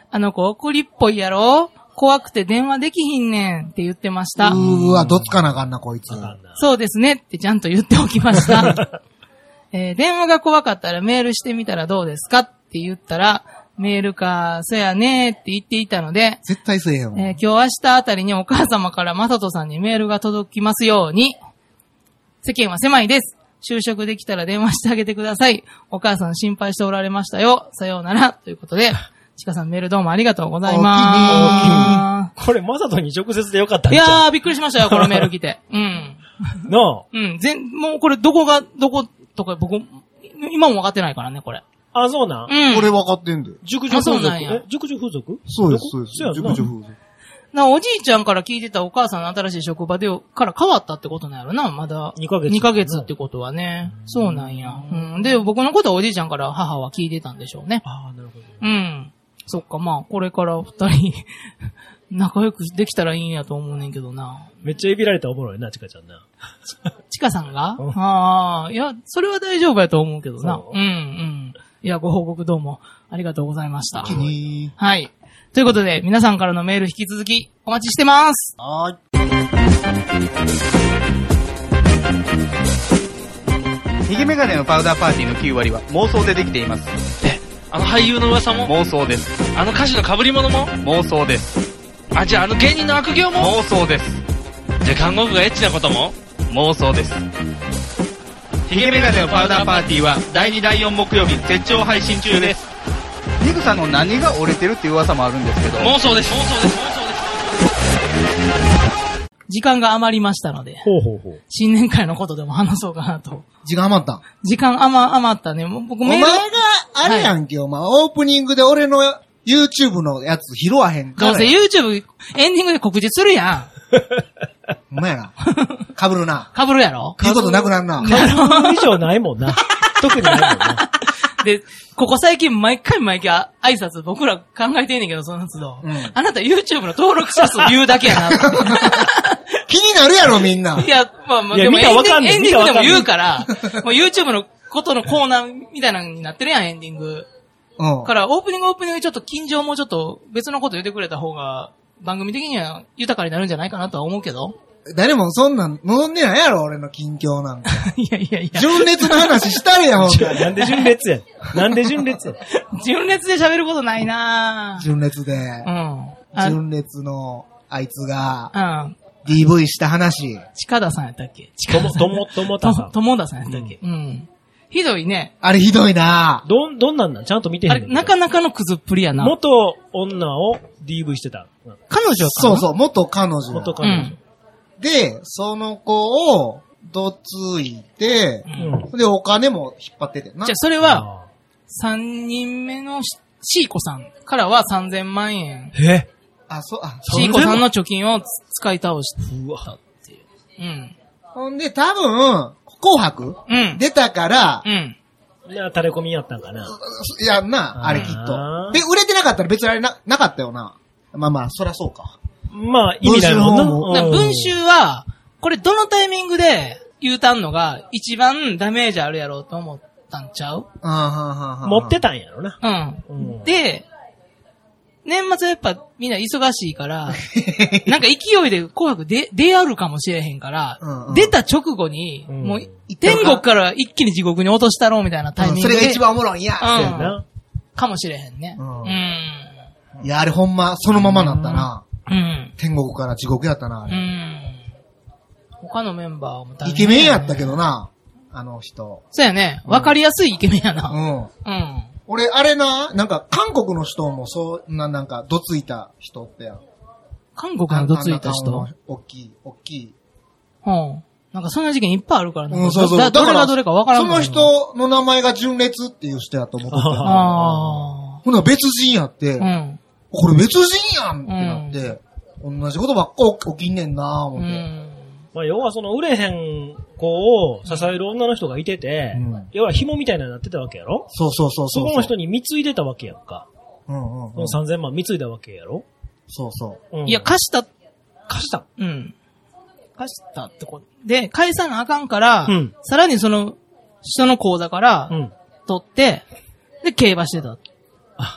Speaker 4: あの子送りっぽいやろ怖くて電話できひんねんって言ってました。
Speaker 3: うーわ、どつかなあかんな、こいつ。
Speaker 4: そうですねってちゃんと言っておきました。えー、電話が怖かったらメールしてみたらどうですかって言ったら、メールか、そやねーって言っていたので、
Speaker 3: 絶対せえへんわ。
Speaker 4: えー、今日明日あたりにお母様からマサトさんにメールが届きますように、世間は狭いです。就職できたら電話してあげてください。お母さん心配しておられましたよ。さようなら。ということで、ちかさんメールどうもありがとうございます。
Speaker 2: これ、まさとに直接でよかったんじゃん。
Speaker 4: いやー、びっくりしましたよ、このメール来て。うん。
Speaker 2: なあ。
Speaker 4: うん、全、もうこれどこが、どことか僕、今も分かってないからね、これ。
Speaker 2: あ、そうなん。
Speaker 4: うん。
Speaker 3: これ分かってんだよ。
Speaker 2: 熟女風俗。
Speaker 4: あそうなんや
Speaker 2: え熟女風俗
Speaker 3: そうです、そうです。
Speaker 2: そうやんな。
Speaker 3: 熟女風俗。
Speaker 4: な、おじいちゃんから聞いてたお母さんの新しい職場で、から変わったってことなんやろな、まだ。
Speaker 2: にかげつ。
Speaker 4: にかげつってことはね。そうなんや。うん。で、僕のことはおじいちゃんから母は聞いてたんでしょうね。
Speaker 2: ああ、なるほど。
Speaker 4: うん。そっか、まあ、これから二人、仲良くできたらいいんやと思うねんけどな。
Speaker 2: めっちゃいびられたらおもろいな、ちかちゃんな。
Speaker 4: ちかさんが
Speaker 2: うん
Speaker 4: ああ、いや、それは大丈夫やと思うけどな。
Speaker 2: そう
Speaker 4: うん、うん。いや、ご報告どうもありがとうございました。
Speaker 3: 気に。
Speaker 4: はい。ということで、皆さんからのメール引き続きお待ちしてます。
Speaker 3: はーい。
Speaker 6: ヒゲメガネのパウダーパーティーのきゅう割は妄想でできています。
Speaker 7: え、あの俳優の噂も
Speaker 6: 妄想です。
Speaker 7: あの歌手の被り物も
Speaker 6: 妄想です。
Speaker 7: あ、じゃああの芸人の悪行も
Speaker 6: 妄想です。
Speaker 7: じゃあ看護婦がエッチなことも
Speaker 6: 妄想です。ヒゲメガネのパウダーパーティーはだいにだいよん木曜日絶頂配信中です。ニグさんの何が折れてるっていう噂もあるんですけど、
Speaker 7: 妄想です。妄想です。妄想です。
Speaker 4: 時間が余りましたので、
Speaker 2: ほうほうほう。
Speaker 4: 新年会のことでも話そうかなと。
Speaker 3: 時間余ったん。
Speaker 4: 時間余、余ったね。もう僕
Speaker 3: お前
Speaker 4: メール。
Speaker 3: が、あれやんけ、お前、オープニングで俺の YouTube のやつ拾わへんから。
Speaker 4: どうせ YouTube エンディングで告知するや
Speaker 3: お前やな。かぶるな。
Speaker 4: ん。被るやろ
Speaker 3: 言うことなくなるな。
Speaker 2: かぶる以上ないもんな。特にないもんな。
Speaker 4: で、ここ最近毎回毎回挨拶僕ら考えてんねんけど、その都度。
Speaker 3: うん
Speaker 4: あなた YouTube の登録者数言うだけやな。
Speaker 3: 気になるやろ、みんな。
Speaker 4: いや、まあまあ、
Speaker 2: いや
Speaker 4: でもエンディング、
Speaker 2: 見たらわかんねん
Speaker 4: エンディングでも
Speaker 2: 見たらわかんねん
Speaker 4: 言うから、もう YouTube のことのコーナーみたいなのになってるやん、エンディング。
Speaker 3: うん。
Speaker 4: から、オープニングオープニングでちょっと近所もうちょっと別のこと言ってくれた方が、番組的には豊かになるんじゃないかなとは思うけど。
Speaker 3: 誰もそんなん望んでないやろ、俺の近況なんか。
Speaker 4: いやいやいや。
Speaker 3: 純烈の話したれや、ほんと
Speaker 2: なんで純烈やん。なんで純烈やん。
Speaker 4: 純烈で喋ることないなぁ。
Speaker 3: 純烈で。
Speaker 4: うん。あ
Speaker 3: 純烈のあいつが
Speaker 4: うん。
Speaker 3: ディーブイ した話。
Speaker 4: 近田さんやったっけ
Speaker 2: とも、とも、ともたさん。
Speaker 4: ともださんやったっけ、うん、ひどいね。
Speaker 3: あれひどいな。
Speaker 2: どん、どんなんなんちゃんと見てへん
Speaker 4: あれ、
Speaker 2: ねんけど
Speaker 4: なかなかのクズっぷりやな。
Speaker 2: 元女を ディーブイ してた。
Speaker 4: 彼女かな
Speaker 3: そうそう、元彼女。
Speaker 2: 元彼女。
Speaker 3: で、その子をどついて、
Speaker 2: うん。
Speaker 3: で、お金も引っ張っててんな。
Speaker 4: じゃあ、それは、
Speaker 2: あ
Speaker 4: 三人目のしシーコさんからはさんぜんまん円。
Speaker 2: ーえ
Speaker 3: あ、そう、あ、
Speaker 4: シーコさんの貯金をつ使い倒して。
Speaker 2: うわ。
Speaker 4: うん。
Speaker 3: ほんで、多分、紅白
Speaker 4: うん。
Speaker 3: 出たから
Speaker 4: う、ん。
Speaker 2: な、垂れ込みやったんかな。
Speaker 3: いやんな、あれきっ
Speaker 2: あ
Speaker 3: と。
Speaker 2: ー
Speaker 3: で、売れてなかったら別にあれな、なかったよな。まあまあ、そらそうか。
Speaker 2: まあ、意味ないもんな。
Speaker 3: 文春
Speaker 4: だから
Speaker 2: うん
Speaker 4: 文集は、これどのタイミングで言うたんのが一番ダメージあるやろうと思ったんちゃう？
Speaker 3: あーはんはんはん
Speaker 2: 持ってたんやろな。
Speaker 4: うん。
Speaker 2: うん
Speaker 4: で、年末やっぱみんな忙しいから、なんか勢いで紅白で出あるかもしれへんから、
Speaker 3: うんうん
Speaker 4: 出た直後に、
Speaker 2: うん
Speaker 4: もう天国から一気に地獄に落としたろうみたいなタイミングで。
Speaker 3: それが一番おもろいんや。
Speaker 4: うん
Speaker 2: そうやな。
Speaker 4: かもしれへんね。
Speaker 3: う
Speaker 4: うんん。
Speaker 3: いや、あれほんま、そのままなったな。
Speaker 4: うん。
Speaker 3: 天国から地獄やったな、あ
Speaker 4: う
Speaker 3: れ。
Speaker 4: ん。他のメンバーも大変
Speaker 3: イケメンやったけどな、あの人。
Speaker 4: そうやね。わかりやすいイケメンや
Speaker 3: う
Speaker 4: な。
Speaker 3: ん。
Speaker 4: うん。
Speaker 3: 俺、あれな、なんか、韓国の人もそう、な、なんか、どついた人ってやん。
Speaker 4: 韓国のどついた
Speaker 3: あん
Speaker 4: 人
Speaker 3: な顔の大きい、大きい。
Speaker 4: うん。なんかそんな事件いっぱいあるからね。
Speaker 3: うん、そうそう。
Speaker 4: だどれがどれかわからん
Speaker 3: その人の名前が純烈っていう人やと思ってた。
Speaker 4: あ
Speaker 3: ほな別人やって、
Speaker 4: あ。うん。
Speaker 3: これ別人やんってなって、同じことばっか起きんねんなぁ、思
Speaker 4: う
Speaker 3: って。
Speaker 4: ん。
Speaker 2: まあ、要はその売れへん子を支える女の人がいてて、
Speaker 3: うん
Speaker 2: 要は紐みたいなのになってたわけやろ
Speaker 3: そうそうそうそう。
Speaker 2: そこの人に貢いでたわけやんか。
Speaker 3: うんうんうん
Speaker 2: この。さんぜんまん貢いだわけやろ
Speaker 3: そうそう。
Speaker 2: うん
Speaker 4: いや、貸した、
Speaker 2: 貸した。
Speaker 4: うん。貸したってこと。で、返さなあかんから、
Speaker 2: うん
Speaker 4: さらにその、人の口座から
Speaker 2: う、ん。
Speaker 4: 取って、で、競馬してた。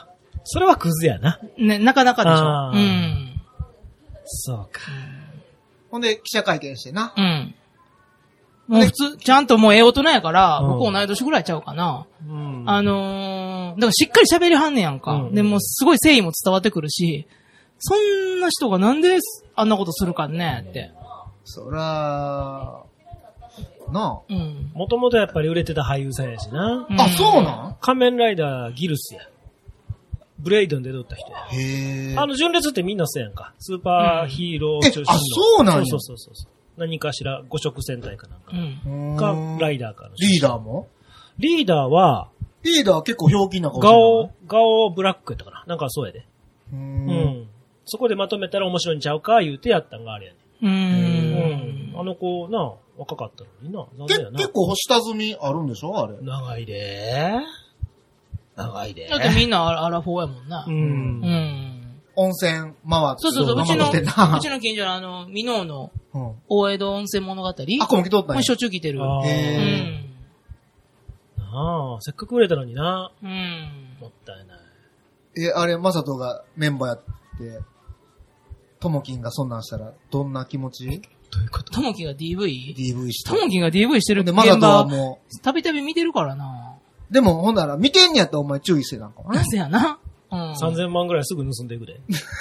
Speaker 1: それはクズやな。
Speaker 4: ね、なかなかでしょ。
Speaker 1: あー
Speaker 4: うん。
Speaker 1: そうか。
Speaker 3: ほんで、記者会見してな。
Speaker 4: うん。もう普通、ちゃんともうええ大人やから、
Speaker 1: うん
Speaker 4: 僕同い年ぐらいちゃうかな。
Speaker 1: うん。
Speaker 4: あのー、だからしっかり喋りはんねやんか。
Speaker 1: うん
Speaker 4: で、もうすごい誠意も伝わってくるし、そんな人がなんであんなことするかねって。
Speaker 3: そら、な
Speaker 4: うん。
Speaker 1: もともとやっぱり売れてた俳優さんやしな。
Speaker 3: あ。あ、そうなん
Speaker 1: 仮面ライダーギルスや。ブレイドに出とった人や。
Speaker 3: へえ。
Speaker 1: あの、純烈ってみんなそうやんか。スーパーヒーロー
Speaker 3: うん
Speaker 1: 中心の。
Speaker 3: えあそうなんや
Speaker 1: そうそうそうそう。何かしら五色戦隊かなんか
Speaker 4: う。ん。
Speaker 1: か、ラ
Speaker 3: イ
Speaker 1: イダーかの。
Speaker 3: リーダーも
Speaker 1: リーダーは、
Speaker 3: リーダー結構ひょうきんな顔して
Speaker 1: ガ
Speaker 3: る
Speaker 1: オ、ガオブラックやったかな。なんかそうやで。
Speaker 3: うー。
Speaker 1: うんん。そこでまとめたら面白いんちゃうか言うてやったんがあれやね。
Speaker 4: うー。
Speaker 1: うんん。あの子な、若かったのにな。残
Speaker 3: け
Speaker 1: 念やな。
Speaker 3: 結構下積みあるんでしょあれ。
Speaker 1: 長いで長いで
Speaker 4: だってみんなアラフォーやもんな。
Speaker 1: う。
Speaker 4: うんん。
Speaker 3: 温泉回って。
Speaker 4: そうそうそう、うちの、
Speaker 3: 頑張ってんな
Speaker 4: うちの近所のあの、美濃の
Speaker 3: うん。
Speaker 4: 大江戸温泉物語。
Speaker 3: あ、こも来とったんや
Speaker 4: これしょっちゅう来てる。
Speaker 1: あー
Speaker 4: う
Speaker 3: へ
Speaker 4: ん。
Speaker 1: なあ、せっかく売れたのにな。
Speaker 4: うん。
Speaker 1: もったいない。
Speaker 3: え、あれ、まさとがメンバーやって、ともきんがそんなんしたら、どんな気持ち
Speaker 1: どういうこと
Speaker 4: ともきが ディーブイ?
Speaker 3: ?ディーブイ して。
Speaker 4: ともきが ディーブイ してる
Speaker 3: で、
Speaker 4: 現
Speaker 3: まさとは
Speaker 4: 場、
Speaker 3: も
Speaker 4: たびたび見てるからな。
Speaker 3: う、でもほんなら、見てんねやったらお前注意してたんかもね。
Speaker 4: せやな。うん。
Speaker 1: さんぜんまんぐらいすぐ盗んでいくで。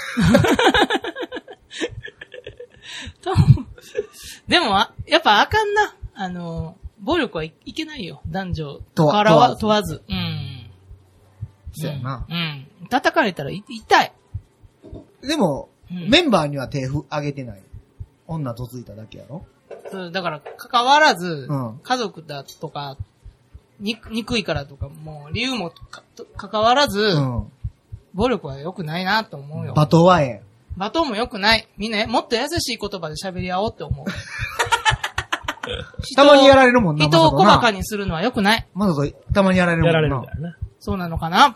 Speaker 4: とでも、あやっぱあかんな。あの、暴力はい、いけないよ。男女
Speaker 3: とわ
Speaker 4: からは
Speaker 3: 問
Speaker 4: 問わず。うん。
Speaker 3: そうやな。
Speaker 4: うん。叩かれたらい痛い。
Speaker 3: でも、
Speaker 4: うん
Speaker 3: メンバーには手ふ上げてない。女とついただけやろ
Speaker 4: そうだから、関わらず、
Speaker 3: うん
Speaker 4: 家族だとか、に、憎いからとか、もう理由もかと関わらず、
Speaker 3: うん。
Speaker 4: 暴力は良くないなと思うよ。
Speaker 3: バトワエ
Speaker 4: 罵倒も良くない。みんなもっと優しい言葉で喋り合おうって思う。
Speaker 3: たまにやられるもんな、
Speaker 4: 人を小馬鹿
Speaker 3: に。
Speaker 4: にするのは良くない。
Speaker 3: まさと、たまにやられるもんな。
Speaker 1: やられるからな。
Speaker 4: そうなのかな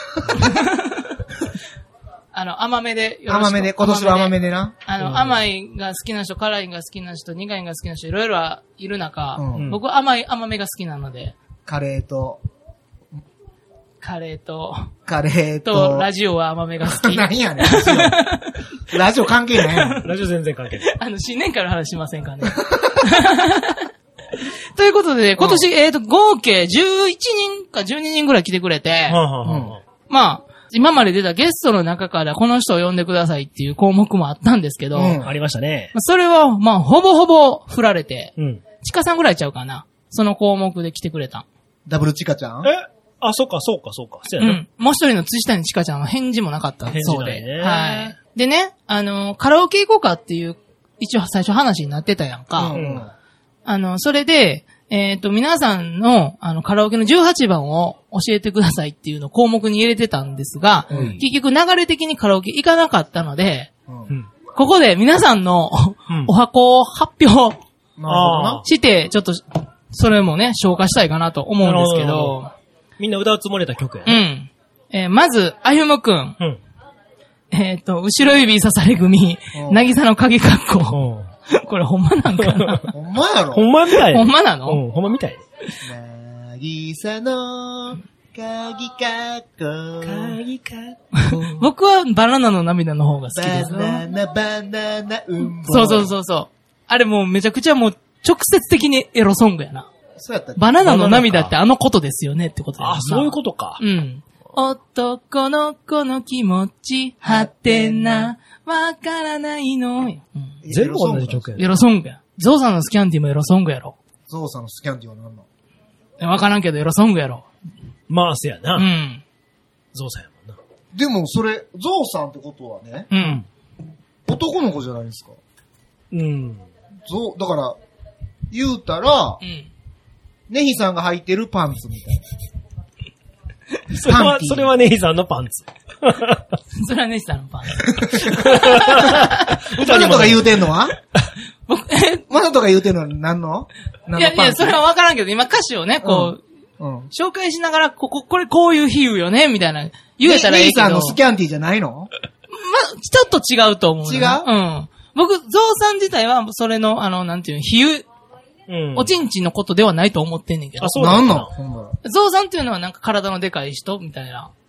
Speaker 4: あの、甘めでよろしく。
Speaker 3: 甘めで、今年は甘めでな。
Speaker 4: あの、甘いが好きな人、辛いが好きな人、苦いが好きな人、いろいろいる中、
Speaker 3: うん
Speaker 4: 僕は甘い、甘めが好きなので、
Speaker 3: カレーと、
Speaker 4: カレーと、
Speaker 3: カレー
Speaker 4: と、
Speaker 3: と、
Speaker 4: ラジオは甘めが好き。
Speaker 3: 何やねん、ラジオ。ラジオ関係ないやん。
Speaker 1: ラジオ全然関係ない。
Speaker 4: あの、新年会の話しませんかね。ということで、今年、えっと、合計じゅういちにんかじゅうににんぐらい来てくれて、
Speaker 1: はあ、はあはあ、
Speaker 4: まあ、今まで出たゲストの中からこの人を呼んでくださいっていう項目もあったんですけど、
Speaker 3: うん
Speaker 1: ありましたね。
Speaker 4: それは、まあ、ほぼほぼ振られて、
Speaker 1: うん。
Speaker 4: ちかさんぐらいちゃうかな。その項目で来てくれた。
Speaker 3: ダブルチカちゃん
Speaker 1: えあ、そうか、そうか、そうか。そうやな。
Speaker 4: うん。もう一人の辻谷ちかちゃんは返事もなかったそうで。
Speaker 1: 返事ないね
Speaker 4: はい。でね、あの、カラオケ行こうかっていう、一応最初話になってたやんか。
Speaker 3: うん
Speaker 4: あの、それで、えっ、と、皆さんの、あの、カラオケのじゅうはちばんを教えてくださいっていうのを項目に入れてたんですが、
Speaker 3: うん
Speaker 4: 結局流れ的にカラオケ行かなかったので、
Speaker 3: うん
Speaker 1: うん。
Speaker 4: ここで皆さんの
Speaker 1: うん
Speaker 4: お箱を発表
Speaker 3: なるほどな。
Speaker 4: して、ちょっと、それもね、消化したいかなと思うんですけ
Speaker 1: なるほ
Speaker 4: ど、
Speaker 1: みんな歌うつもりだった曲やな。
Speaker 4: うん。えーまず、あゆむくん。
Speaker 1: うん。
Speaker 4: えっ、と、後ろ指刺され組
Speaker 3: う、ん
Speaker 4: なぎさの鍵格好。
Speaker 1: うん。
Speaker 4: これほんまなんかな
Speaker 3: ほんまやろ。
Speaker 1: ほんまみたい。
Speaker 4: ほんまなの、
Speaker 1: うん、ほんまみたい。
Speaker 3: なぎさの、鍵かっこ。
Speaker 1: 鍵か。
Speaker 4: 僕はバナナの涙の方が好きです
Speaker 3: バナナ、バナナ、うんぼ。
Speaker 4: そうそうそうそう。あれもうめちゃくちゃもう直接的にエロソングやな。
Speaker 3: そうやったっけ
Speaker 4: バナナの涙ってあのことですよねってことやな。
Speaker 1: あ、そういうことか。
Speaker 4: うん。男の子の気持ち、はてな、わからないのよ。うん
Speaker 1: 全部同じ曲や
Speaker 4: エロソングや。ゾウさんのスキャンティもエロソングやろ。
Speaker 3: ゾウさんのスキャンティは何なの
Speaker 4: わからんけどエロソングやろ。
Speaker 1: まあ、せや
Speaker 4: う
Speaker 1: な。
Speaker 4: ん。
Speaker 1: ゾウさんやもんな。
Speaker 3: でもそれ、ゾウさんってことはね、
Speaker 4: うん。
Speaker 3: 男の子じゃないですか。
Speaker 1: うん。
Speaker 3: ゾウ、だから、言うたら
Speaker 4: う、ん。
Speaker 3: ネヒさんが履いてるパンツみたい
Speaker 1: それは、
Speaker 3: パンティ
Speaker 1: それはネヒさんのパンツ。
Speaker 4: それはネシさんのパン。
Speaker 3: な。マサトが言うてんのは
Speaker 4: 僕、え、
Speaker 3: マサトが言うてんのは何の何
Speaker 4: いやいや、
Speaker 3: のパンツ
Speaker 4: それはわからんけど、今歌詞をね、こう、
Speaker 3: うん。
Speaker 4: 紹介しながら、ここ、これこういう比喩よね、みたいな、言えたらいいけど。
Speaker 3: ネヒさんのスキャンティじゃないの
Speaker 4: ま、ちょっと違うと思うな。
Speaker 3: 違う
Speaker 4: うん。僕、ゾウさん自体は、それの、あの、なんていうの、比喩、
Speaker 1: うん。
Speaker 4: おちんちんのことではないと思ってんねんけど
Speaker 1: あ、。そうな
Speaker 3: 何
Speaker 1: の
Speaker 3: のほんま
Speaker 4: ゾウさんっていうのはなんか体のでかい人みたいな。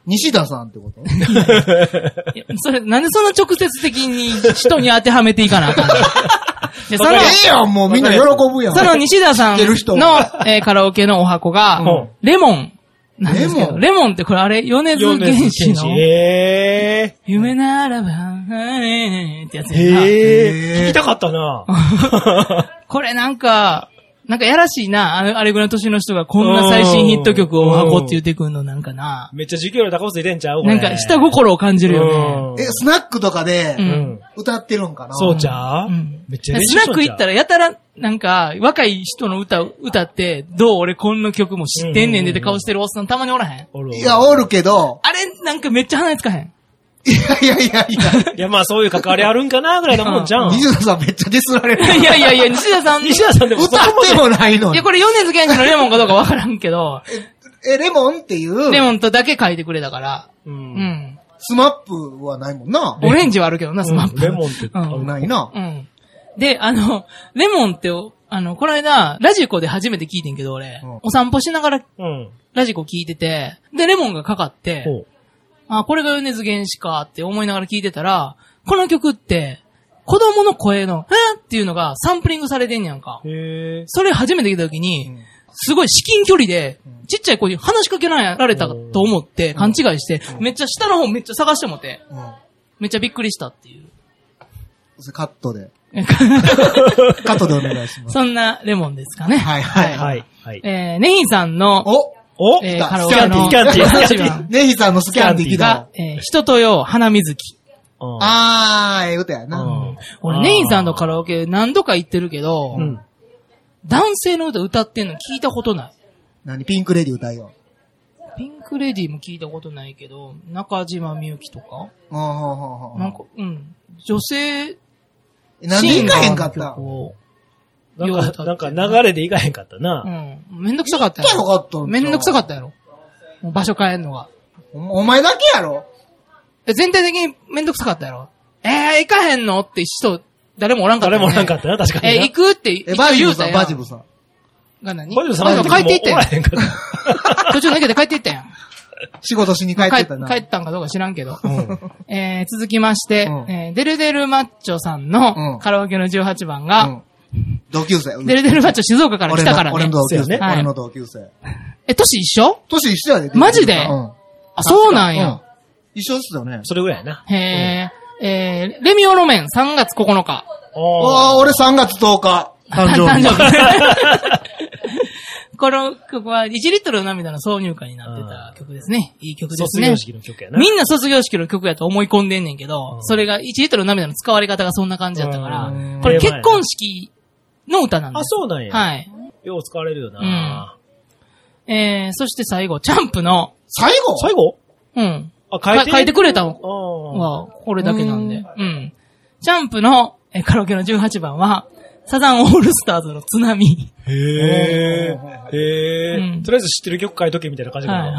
Speaker 3: 西田さんってこと
Speaker 4: いやそれ、なんでそんな直接的に人に当てはめていかなあかんのいやその
Speaker 3: ええやん、もうみんな喜ぶやん。
Speaker 4: その西田さん
Speaker 3: 知ってる人
Speaker 4: の、えーカラオケのお箱が、
Speaker 2: うん
Speaker 4: レモンなんですけど。
Speaker 3: レモン
Speaker 4: レモンってこれあれ、米津玄師の、
Speaker 2: へ
Speaker 4: 夢ならば、ってやつ
Speaker 2: ぇー。
Speaker 4: やな。
Speaker 2: へ
Speaker 3: へー
Speaker 2: ぇー。聞きたかったな。
Speaker 4: これなんか、なんかやらしいな、あの、あれぐらいの年の人がこんな最新ヒット曲をお箱って言ってくるのなんかな。
Speaker 2: めっちゃ授業料高くついてんちゃうこれ
Speaker 4: なんか下心を感じるよね。
Speaker 3: え、スナックとかで
Speaker 4: う、
Speaker 2: うんん。
Speaker 3: 歌ってるんかな？
Speaker 2: そうちゃう
Speaker 4: うん
Speaker 2: めっちゃ練
Speaker 4: ス
Speaker 2: 習しとんちゃう
Speaker 4: ナック行ったらやたら、なんか、若い人の歌、歌って、どう俺こんな曲も知ってんねんでって顔してるおっさんたまにおらへん
Speaker 2: おるおる
Speaker 3: いや、おるけど、
Speaker 4: あれ、なんかめっちゃ鼻につかへん。
Speaker 3: いやいやいやいや、
Speaker 2: いや、まあそういう関わりあるんかなぐらいなもんじゃん。
Speaker 3: 西田さんめっちゃディスられる。
Speaker 4: いやいやいや、西田さん。
Speaker 2: 西田さんでもそこ
Speaker 3: 歌ってもないのに
Speaker 4: いや、。これ米津玄師のレモンかどうかわからんけど、
Speaker 3: え、レモンっていう、
Speaker 4: レモンとだけ書いてくれたから、
Speaker 2: う。
Speaker 4: うんん。
Speaker 3: スマップはないもんな。
Speaker 4: オレンジはあるけどな、スマップ。
Speaker 2: レモンって。
Speaker 4: うん
Speaker 3: ないな。
Speaker 4: うん。で、あの、レモンって、あの、この間、ラジコで初めて聞いてんけど、俺、
Speaker 3: うん
Speaker 4: お散歩しながら
Speaker 2: うん。
Speaker 4: ラジコ聞いてて、で、レモンがかかって、
Speaker 2: ほう。
Speaker 4: あ、これが米津玄師かって思いながら聞いてたら、この曲って、子供の声の、えーっていうのがサンプリングされてんねやんか。
Speaker 2: へぇ
Speaker 4: それ初めて聞いた時に、
Speaker 3: うん
Speaker 4: すごい至近距離で、ちっちゃい子に話しかけられたと思って、勘違いして、めっちゃ下の方めっちゃ探してもって、
Speaker 3: うん。
Speaker 4: めっちゃびっくりしたっていう。
Speaker 3: それカットで。カットでお願いします。
Speaker 4: そんなレモンですかね。
Speaker 3: はいはい
Speaker 2: ー。はい。はい。
Speaker 4: えー、ネヒさんの、
Speaker 3: お
Speaker 2: お
Speaker 4: えー、
Speaker 3: 来た
Speaker 4: カラオケの
Speaker 2: スキャンティースキャンティー
Speaker 4: 一番
Speaker 3: ネヒさんのスキャンできた
Speaker 4: が。、えー、人とよ、花水木。
Speaker 2: うん
Speaker 3: あー、ええ歌やな。
Speaker 2: うん
Speaker 4: 俺、ネヒさんのカラオケ何度か行ってるけど、
Speaker 2: うん。
Speaker 4: 男性の歌歌ってんの聞いたことない。
Speaker 3: 何ピンクレディ歌いよ。
Speaker 4: ピンクレディも聞いたことないけど、中島みゆきとか
Speaker 3: ほうほうほうほう
Speaker 4: なんか、うん。女性、
Speaker 3: えなんで行かへんかった
Speaker 4: シンガーの曲を
Speaker 2: なんか、
Speaker 4: よう歌って
Speaker 2: なんか流れでいかへんかったな。
Speaker 4: うん。めんどくさかったや
Speaker 3: 行ったらよかったんちゃ
Speaker 4: ろ。
Speaker 3: う
Speaker 4: めんどくさかったやろ。もう場所変えんのが。
Speaker 3: おお前だけやろ
Speaker 4: え全体的にめんどくさかったやろ。えー、行かへんのって人、誰もおらんかった
Speaker 2: 誰
Speaker 4: よね。
Speaker 2: もおらんかったな、確かにな。
Speaker 4: えー、行くって
Speaker 3: え、バジブさん、
Speaker 4: 言うたやん。
Speaker 3: バジブさん。
Speaker 4: が何
Speaker 2: バジルさんの時
Speaker 4: 帰っていったやん。
Speaker 2: もおらへんかった。
Speaker 4: 途中抜けて帰っていったやん。
Speaker 3: 仕事しに帰ってたな。
Speaker 4: 帰ったんかどうか知らんけど。えー、続きまして、
Speaker 3: うん
Speaker 4: えー、デルデルマッチョさん
Speaker 3: うん
Speaker 4: のカラオケのじゅうはちばんが、
Speaker 3: うん同級生。
Speaker 4: デルデルマッチョ静岡から来たからね
Speaker 3: 俺の。同級生。
Speaker 2: そうやね
Speaker 3: 俺の同級生。
Speaker 4: え、年一緒
Speaker 3: 年一緒やで。
Speaker 4: マジで
Speaker 3: うん。
Speaker 4: あ、そうなんや。
Speaker 3: うん一緒っすよね。
Speaker 2: それぐらいやな。
Speaker 4: へー、えー、レミオロメンさんがつここのか。
Speaker 3: ああ、俺さんがつとおか。誕生日。
Speaker 4: 誕生日。この曲はいちリットルの涙の挿入歌になってた曲ですね。いい曲ですね
Speaker 2: 卒業。式の曲やな。
Speaker 4: みんな卒業式の曲やと思い込んでんねんけど、それがいちリットルの涙の使われ方がそんな感じだったから
Speaker 2: うん、
Speaker 4: これ結婚式の歌なんです。
Speaker 2: あ、そうなんや。
Speaker 4: はい。
Speaker 2: よう使われるよな。
Speaker 4: えー、そして最後、チャンプの、
Speaker 3: 最後
Speaker 2: 最後
Speaker 4: うん。
Speaker 2: あ、書いて
Speaker 4: か書いてくれたの
Speaker 2: あ
Speaker 4: は、これだけなんで。うん。チャンプの、えーカラオケのじゅうはちばんは、サザンオールスターズの津波。
Speaker 2: ーへー。へ
Speaker 4: うん
Speaker 2: ー。とりあえず知ってる曲書いとけみたいな感じか
Speaker 4: はい
Speaker 2: な。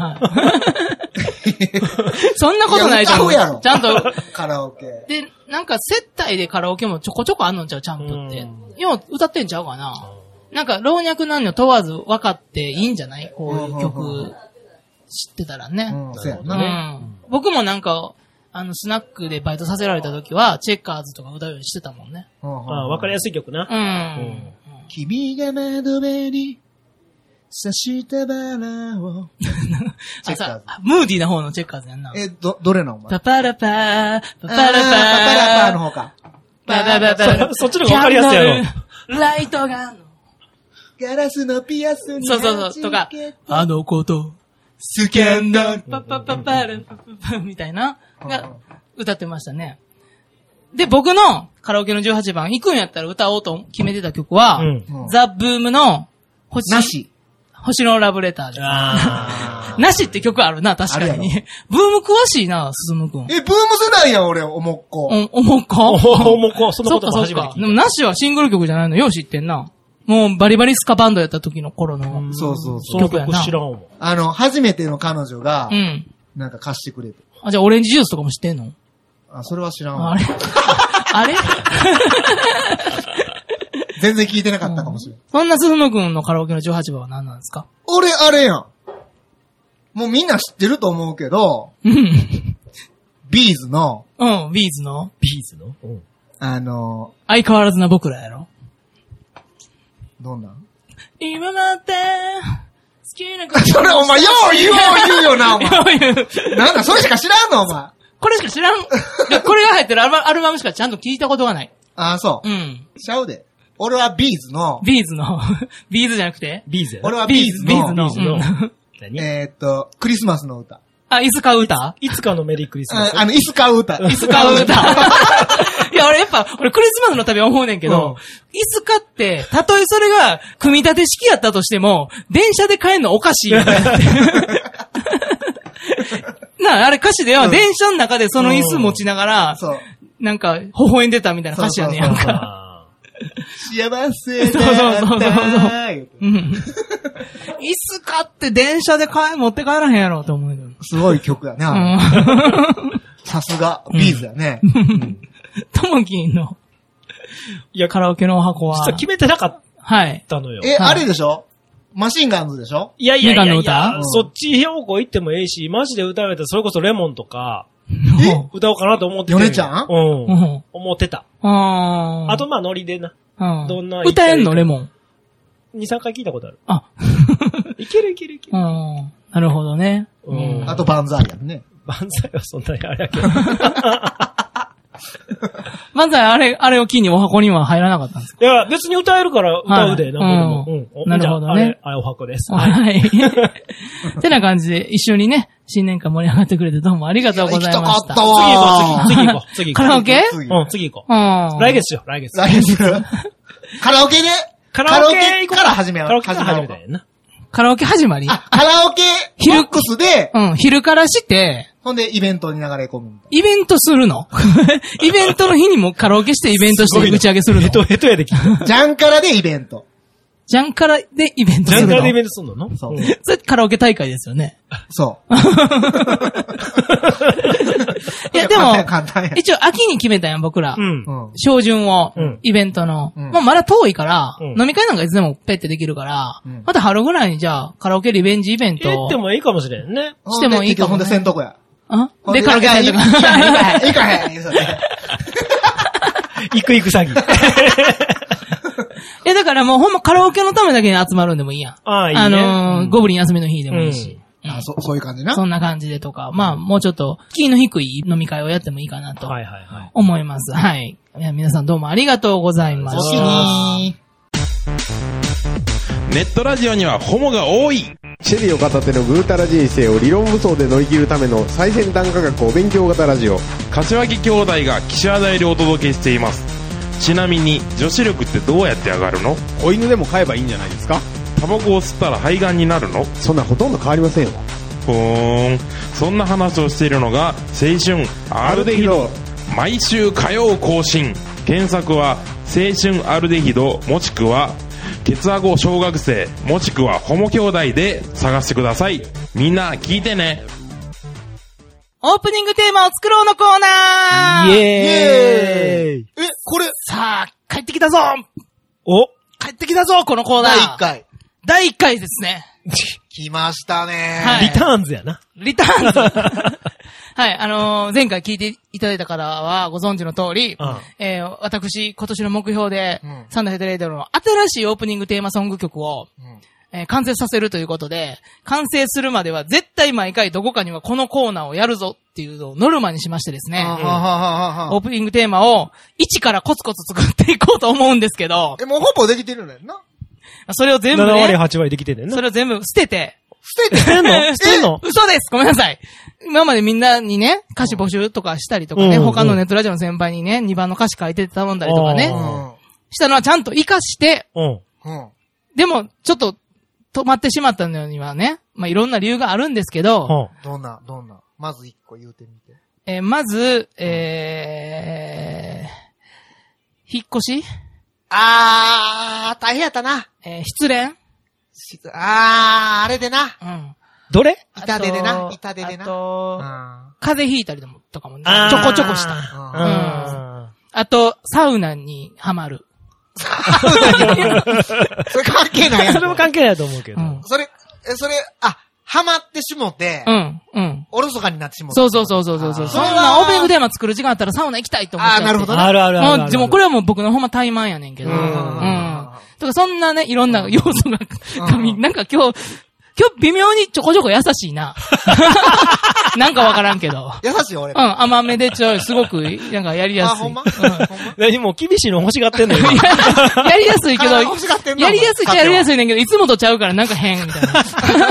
Speaker 4: はい。そんなことないと思う。
Speaker 3: いや歌うやろ
Speaker 4: ちゃんと、
Speaker 3: カラオケ。
Speaker 4: で、なんか接待でカラオケもちょこちょこあんのんちゃう、チャンプって
Speaker 2: う。
Speaker 4: よう歌ってんちゃうかな。なんか老若男女問わず分かっていいんじゃないこういう
Speaker 3: うん
Speaker 4: 曲知ってたらね。
Speaker 3: うん、そうや
Speaker 4: う
Speaker 3: な。
Speaker 4: ん。僕もなんか、あの、スナックでバイトさせられた時は、チェッカーズとか歌うようにしてたもんね。
Speaker 3: うんうん
Speaker 2: あ、わかりやすい曲な
Speaker 4: う。ん。
Speaker 3: 君が窓辺に刺したバラを。チェッカー
Speaker 4: あさ
Speaker 3: ズ、
Speaker 4: ムーディーな方のチェッカーズやんな。
Speaker 3: え、ど、どれなお前
Speaker 4: パパラパー、パパラパー。
Speaker 3: パパラパーの方か。
Speaker 4: パパラパー。
Speaker 2: そそっちの方がわかりやすいやろ
Speaker 4: キャンドルライトが。
Speaker 3: ガラスのピアスに
Speaker 4: そうそうそう。とか
Speaker 3: 弾けて、
Speaker 4: あのこと、
Speaker 3: スキャンダル。
Speaker 4: パッパッパッパルパッパッパみたいな、が歌ってましたね。で、僕のカラオケのじゅうはちばん、行くんやったら歌おうと決めてた曲は、
Speaker 2: うん。
Speaker 4: ザ・ブームの星、
Speaker 3: なし。
Speaker 4: 星のラブレターです。
Speaker 2: あ
Speaker 4: なしって曲あるな、確か
Speaker 3: ある
Speaker 4: に。ブーム詳しいな、すずむくん。
Speaker 3: え、ブーム世代やん、俺、おもっこ。
Speaker 4: お、おもっこ
Speaker 2: おもっこその
Speaker 4: そっ
Speaker 2: 言葉
Speaker 4: かそっか。
Speaker 2: 初めて聞いた
Speaker 4: でもなしはシングル曲じゃないのよう知ってんな。もうバリバリスカバンドやった時の頃の。
Speaker 3: そうそう
Speaker 2: そ
Speaker 3: そう。
Speaker 2: の曲知らんわ。
Speaker 3: あの、初めての彼女が
Speaker 4: う、ん。
Speaker 3: なんか貸してくれて。
Speaker 4: あ、じゃあオレンジジュースとかも知ってんの
Speaker 3: あ、それは知らんわ
Speaker 4: あ。れあれ
Speaker 3: 全然聞いてなかったかもしれん。
Speaker 4: そんなすずむくんのカラオケのじゅうはちばんは何なんですか
Speaker 3: 俺、あれやん。 もうみんな知ってると思うけど、
Speaker 4: うん。
Speaker 3: ビーズの、
Speaker 4: うん、ビーズの
Speaker 2: ビーズのうん。
Speaker 3: あの
Speaker 4: 相変わらずな僕らやろ。
Speaker 3: ー、どんなん
Speaker 4: 今まで、好きなこと。
Speaker 3: それお前、よう言う、よう言うよな、お前。
Speaker 4: よう言う
Speaker 3: なんだ、それしか知らんの、お前。
Speaker 4: これしか知らん。これが入ってるアルバアルバムしかちゃんと聞いたことがない。
Speaker 3: ああ、そう。
Speaker 4: うん。
Speaker 3: ちゃうで。俺はビーズの、
Speaker 4: ビーズの、ビーズじゃなくて
Speaker 2: ビーズやな。
Speaker 3: 俺はビーズの、
Speaker 4: ビーズの。
Speaker 2: ビーズの
Speaker 4: うん
Speaker 2: 何
Speaker 3: えーっと、クリスマスの歌。
Speaker 4: あ、椅子買う歌
Speaker 2: いつかのメリークリスマス。
Speaker 3: ああの、椅子買う歌。椅
Speaker 4: 椅子買う歌。いや、俺やっぱ、俺クリスマスの旅思うねんけど、
Speaker 3: うん
Speaker 4: 椅子買って、たとえそれが組み立て式やったとしても、電車で買えんのおかしいよねって。なあ、あれ歌詞では、
Speaker 3: うん
Speaker 4: 電車の中でその椅子持ちながら、
Speaker 3: そう。
Speaker 4: なんか、微笑んでたみたいな歌詞やねんやん
Speaker 3: そうそう
Speaker 4: か。
Speaker 2: あ
Speaker 3: 幸せだ
Speaker 4: そうそうそうそう
Speaker 3: ったー
Speaker 4: うん椅子買って電車で買え、持って帰らへんやろと思うよ。
Speaker 3: すごい曲やね。あれ
Speaker 4: うん。
Speaker 3: さすが、ビーズやね。
Speaker 4: ともきんの
Speaker 2: いや、
Speaker 4: カラオケのお箱は。
Speaker 2: 実は決めてなかっ
Speaker 4: はい。
Speaker 2: たのよ。
Speaker 3: え、
Speaker 4: はい
Speaker 3: あれでしょマシンガンズでしょ
Speaker 2: いやいやいやいや、
Speaker 4: メガの歌
Speaker 2: そっち方向行ってもええし、マジで歌われたらそれこそレモンとか、
Speaker 3: え
Speaker 2: 歌おうかなと思ってて。
Speaker 3: ヨネちゃん
Speaker 2: う。
Speaker 4: うんん。
Speaker 2: 思ってた。
Speaker 4: あー
Speaker 2: あと、まあ、ノリでな。
Speaker 4: うん
Speaker 2: どんな
Speaker 4: 歌えんのレモン。
Speaker 2: に、さんかい聞いたことある。
Speaker 4: あ。
Speaker 2: いけるいけるいける。
Speaker 4: うん。なるほどね。
Speaker 2: うん
Speaker 3: あと、バンザイやんね。
Speaker 2: 万歳はそんなにあれやけど。
Speaker 4: まずはあれ、あれを機にお箱には入らなかったんですか
Speaker 2: いや、別に歌えるから歌うで、
Speaker 4: はい
Speaker 2: なんかでも。
Speaker 4: うん
Speaker 2: お
Speaker 4: なるほどね
Speaker 2: じゃああれ、あれお箱です。
Speaker 4: はい。てな感じで一緒にね、新年間盛り上がってくれてどうもありがとうございました。
Speaker 3: 行きたかったわ
Speaker 2: 次行こう、次行こう、次行こう。
Speaker 4: カラオケ
Speaker 3: 次
Speaker 2: うん、次行こ
Speaker 4: うん。
Speaker 2: う。来月よ、来月。
Speaker 3: 来月。カラオケで
Speaker 2: カラオケ行こう
Speaker 3: から始めよう。
Speaker 2: カラオケから始めたんやな。
Speaker 4: カラオケ始まり
Speaker 3: あ、カラオケ、
Speaker 4: 昼
Speaker 3: ボックスで、
Speaker 4: うん、昼からして、
Speaker 3: ほんでイベントに流れ込むみたい
Speaker 4: イベントするのイベントの日にもカラオケしてイベントして打ち上げするの
Speaker 2: ヘトヘトやで聞いた。
Speaker 3: な。ジャンカラでイベント。
Speaker 4: ジャンカラでイベントするの
Speaker 2: ジャンカラでイベントすんのの
Speaker 3: そう
Speaker 2: うん
Speaker 4: それカラオケ大会ですよね。
Speaker 3: そう。
Speaker 4: いや、でも、
Speaker 3: 簡単や。
Speaker 4: 一応秋に決めたやん、僕ら。
Speaker 2: うん。
Speaker 3: うん。
Speaker 4: 照準を
Speaker 2: うん、
Speaker 4: イベントの。
Speaker 3: うん
Speaker 4: まあ、まだ遠いから、
Speaker 2: うん
Speaker 4: 飲み会なんかいつでもペッてできるから、
Speaker 3: うん
Speaker 4: また春ぐらいにじゃあ、カラオケリベンジイベント
Speaker 2: 言ってもいいかもしれんね。
Speaker 4: してもいいかもね
Speaker 3: ほんで、せんとこや。
Speaker 4: あ
Speaker 3: ほん
Speaker 4: で、カラオケせんとか。
Speaker 3: いかへん、いかへん、いかへん言うとね。
Speaker 2: 行く行く詐欺。
Speaker 4: え、だからもうほんまカラオケのためだけに集まるんでもいいやん。
Speaker 2: ああ、いいね。
Speaker 4: あのー
Speaker 2: うん
Speaker 4: ゴブリン休みの日でもいいし。うん
Speaker 3: あ、そ、そういう感じな。
Speaker 4: そんな感じでとか、まあ、もうちょっと、キーの低い飲み会をやってもいいかなと
Speaker 2: はいはいはい。
Speaker 4: 思います。はい。いや皆さんどうもありがとうございま
Speaker 3: おき
Speaker 4: した。
Speaker 3: に
Speaker 8: ネットラジオにはホモが多い。
Speaker 9: シェリーを片手のぐうたら人生を理論武装で乗り切るための最先端科学お勉強型ラジオ。
Speaker 8: 柏木兄弟が岸和田よりお届けしています。ちなみに女子力ってどうやって上がるの？
Speaker 9: 子犬でも飼えばいいんじゃないですか？
Speaker 8: タバコを吸ったら肺がんになるの？
Speaker 9: そんなほとんど変わりませんよ。
Speaker 8: ふーん、そんな話をしているのが青春アルデヒド。毎週火曜更新。検索は青春アルデヒドもしくはケツアゴ小学生もしくはホモ兄弟で探してください。みんな聞いてね。
Speaker 4: オープニングテーマを作ろうのコーナー
Speaker 2: イエーイ。
Speaker 3: え、これ、
Speaker 4: さあ、帰ってきたぞ
Speaker 2: お
Speaker 4: 帰ってきたぞこのコーナー
Speaker 3: 第いっかい。
Speaker 4: だいいっかいですね。
Speaker 3: 来ましたね。
Speaker 4: はい
Speaker 2: リターンズやな。
Speaker 4: リターンズはい、あのー前回聞いていただいた方はご存知の通り、
Speaker 2: うん
Speaker 4: えー私、今年の目標で、
Speaker 3: うん
Speaker 4: サンダーヘッドレイドの新しいオープニングテーマソング曲を、
Speaker 3: うん
Speaker 4: えー完成させるということで、完成するまでは絶対毎回どこかにはこのコーナーをやるぞっていうのをノルマにしましてですね、
Speaker 3: ははははは
Speaker 4: オープニングテーマを一からコツコツ作っていこうと思うんですけど、
Speaker 3: え、もうほぼできてるんだよな。
Speaker 4: それを全部
Speaker 2: なな割
Speaker 4: ね、
Speaker 2: はち割できてんねんな。
Speaker 4: それを全部捨てて、
Speaker 3: 捨てて。
Speaker 2: 捨てんの捨てんの
Speaker 4: 嘘ですごめんなさい今までみんなにね、歌詞募集とかしたりとかね、
Speaker 2: うん
Speaker 4: 他のネットラジオの先輩にね、にばんの歌詞書いてって頼んだりとかね
Speaker 2: う、
Speaker 3: うん。
Speaker 4: したのはちゃんと活かして、
Speaker 2: うん。
Speaker 3: うん。
Speaker 4: でも、ちょっと、止まってしまったのにはね、まあ、いろんな理由があるんですけど、
Speaker 2: うん。
Speaker 3: どんな、どんな。まず一個言うてみて。
Speaker 4: えーまず、えー、引っ越し
Speaker 3: あー、大変やったな。
Speaker 4: えー失恋
Speaker 3: しあー、あれでな。
Speaker 4: うん。
Speaker 2: どれ
Speaker 3: 痛手でな
Speaker 4: あと
Speaker 3: 痛手でな
Speaker 4: あと、
Speaker 3: あ
Speaker 4: 風邪ひいたりでも、とかもね、ち
Speaker 2: あー
Speaker 4: ょこちょこした。
Speaker 2: あ
Speaker 4: あと、サウナにハマる。
Speaker 3: それ関係ないやん。
Speaker 2: それも関係ないと思うけど。
Speaker 4: うん。
Speaker 3: それ、え、それ、あ、 ハマってしもて、
Speaker 4: うん、うん。
Speaker 3: おろそかになってしもて。
Speaker 4: そうそうそうそうそう。そんなオープニングテーマ作る時間あったらサウナ行きたいと思って。
Speaker 3: ああ、なるほどね。
Speaker 2: あるあるあるある。
Speaker 4: でもこれはもう僕のほんま怠慢やねんけど。うん。うん。とかそんなね、いろんな要素が、なんか今日、今日微妙にちょこちょこ優しいな。なんかわからんけど。
Speaker 3: 優しい俺。
Speaker 4: うん、甘めでちょい、すごく、なんかやりやすい。あ、ほんま、うん、
Speaker 2: 何も厳しいの欲しがってんのよ。
Speaker 4: やりやすいけど、
Speaker 3: 欲しがってんの
Speaker 4: やりやすいっちゃやりやすいねんけど、いつもとちゃうからなんか変、みたいな。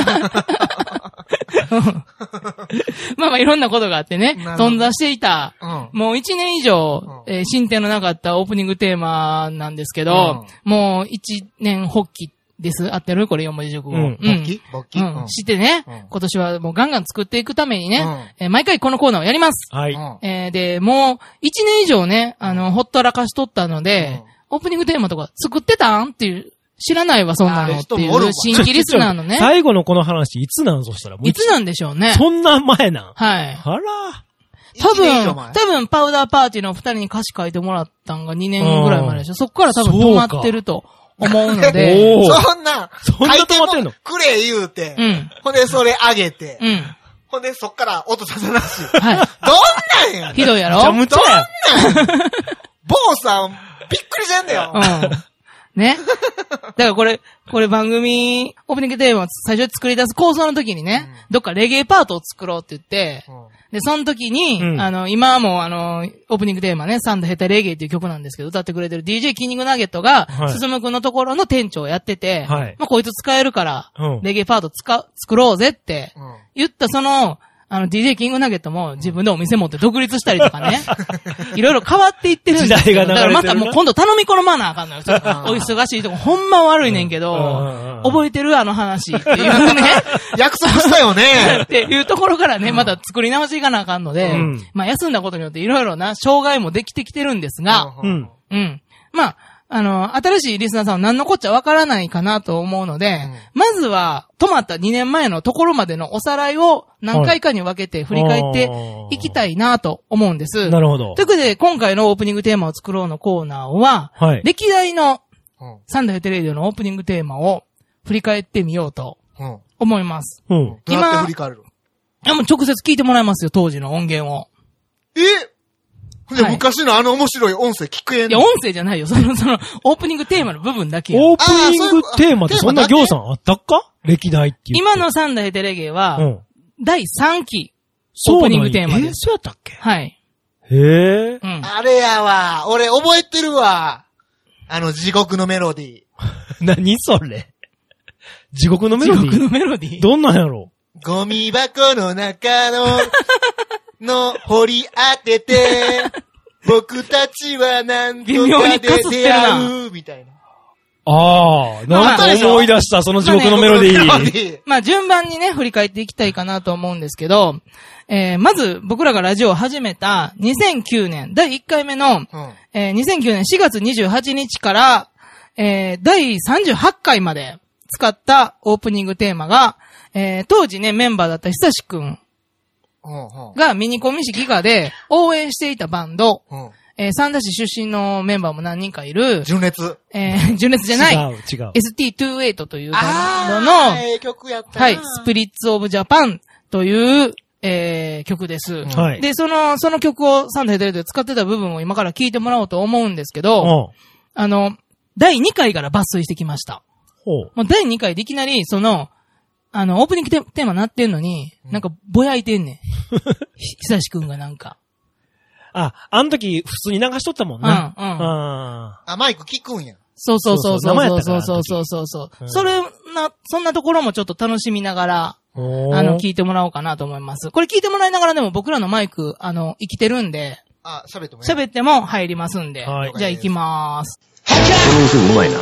Speaker 4: まあまあいろんなことがあってね、頓挫していた、うん、もう一年以上、うんえー、進展のなかったオープニングテーマなんですけど、うん、もう一年発起です。合ってるこれ四文字熟語。うん。
Speaker 3: 勃起勃起
Speaker 4: うん。してね、うん、今年はもうガンガン作っていくためにね、うんえー、毎回このコーナーをやります。
Speaker 2: はい。
Speaker 4: えー、で、もう一年以上ね、あの、ほったらかしとったので、うん、オープニングテーマとか作ってたんっていう、知らないわ、そんなのっていう新規リスナーのね。
Speaker 2: 最後のこの話、いつなんそしたら。
Speaker 4: いつなんでしょうね。
Speaker 2: そんな前なん。
Speaker 4: はい。
Speaker 2: あら。
Speaker 4: 多分、多分、パウダーパーティーの二人に歌詞書いてもらったんがにねんぐらい前でしょ。そっから多分止まってると思うので。
Speaker 3: そんな、
Speaker 2: そんな止まってんの
Speaker 3: くれ言うて。
Speaker 4: うん。
Speaker 3: ほんで、それあげて。
Speaker 4: うん。
Speaker 3: ほんで、そっから音させなし。
Speaker 4: はい。
Speaker 3: どんなんや
Speaker 4: ひどいやろ
Speaker 2: むちゃむちゃや。
Speaker 3: どんなん坊さん、びっくりしてんだよ。
Speaker 4: うん。ね。だからこれ、これ番組、オープニングテーマを最初に作り出す構想の時にね、うん、どっかレゲエパートを作ろうって言って、うん、で、その時に、うん、あの、今もあの、オープニングテーマね、サンドヘタレゲエっていう曲なんですけど、歌ってくれてる ディージェー キングナゲットが、はい、進むくんのところの店長をやってて、はい、まあ、こいつ使えるから、うん、レゲエパート使う、作ろうぜって、言ったその、あの、ディージェー キングナゲットも自分でお店持って独立したりとかね。いろいろ変わっていってるんですよ。
Speaker 2: 時代が流れてるな。
Speaker 4: だからまたもう今度頼み込まなあかんのよ。お忙しいとこほんま悪いねんけど、覚えてるあの話っていうね。
Speaker 3: 約束したよね。
Speaker 4: っていうところからね、また作り直していかなあかんので、うん、まあ休んだことによっていろいろな障害もできてきてるんですが、うん。うん。まあ、あの、新しいリスナーさんは何のこっちゃわからないかなと思うので、うん、まずは、止まったにねんまえのところまでのおさらいを何回かに分けて振り返っていきたいなと思うんです。
Speaker 2: なるほど。
Speaker 4: ということで、今回のオープニングテーマを作ろうのコーナーは、はい、歴代のサンダーヘテレディオのオープニングテーマを振り返ってみようと思います。
Speaker 3: うん。今、どうやって振り返る？
Speaker 4: いやもう直接聞いてもらいますよ、当時の音源を。
Speaker 3: えで、はい、昔のあの面白い音声聞くえんの？
Speaker 4: いや、音声じゃないよ。その、その、オープニングテーマの部分だけや。
Speaker 2: オープニングテーマってそんな行さんあったっか？歴代っていう。
Speaker 4: 今のサンダーヘテレゲは、うん、だいさんき、オープニングテーマです。
Speaker 2: そうやったっけ？
Speaker 4: はい。
Speaker 2: へえ、
Speaker 3: うん。あれやわ。俺覚えてるわ。あの、地獄のメロディー。
Speaker 2: 何それ？地獄のメロディー？
Speaker 4: 地獄のメロディー？
Speaker 2: どんなんやろ？
Speaker 3: ゴミ箱の中の、の掘り当てて、僕たちはなんとかで出会う、みたいな。
Speaker 2: ああ、なんか思い出した、その地獄のメロディー。
Speaker 4: まあ順番にね、振り返っていきたいかなと思うんですけど、えー、まず僕らがラジオを始めたにせんきゅうねん、だいいっかいめの、うん、えー、にせんきゅうねんしがつにじゅうはちにちから、えー、だいさんじゅうはちかいまで使ったオープニングテーマが、えー、当時ね、メンバーだった久しくんがミニコミ式下で応援していたバンド、うんえー、三田市出身のメンバーも何人かいる。
Speaker 3: 純烈。
Speaker 4: えー、純烈じゃない。
Speaker 2: 違う、違う。
Speaker 4: エスティーにじゅうはち というバンドの、
Speaker 3: えー、曲やった
Speaker 4: はい、スピリッツオブジャパンという、えー、曲です。はい。で、その、その曲をサンダーヘテレで使ってた部分を今から聞いてもらおうと思うんですけど、あの、だいにかいから抜粋してきました。ほう。もうだいにかいでいきなり、その、あの、オープニングテーマなってんのに、うん、なんかぼやいてんねん。久しくんがなんか。
Speaker 2: あ、あの時普通に流しとったもんな。
Speaker 4: うん、うん。
Speaker 3: あ、マイク聞くんや。
Speaker 4: そうそうそうそうそうそうそうそうそうそう、うん。それな、そんなところもちょっと楽しみながら、あの、聞いてもらおうかなと思います。これ聞いてもらいながらでも僕らのマイク、あの、生きてるんで、
Speaker 3: あ、喋っても
Speaker 4: 喋っても入りますんで。はい。じゃあ行きまーす。
Speaker 9: この店うまいな。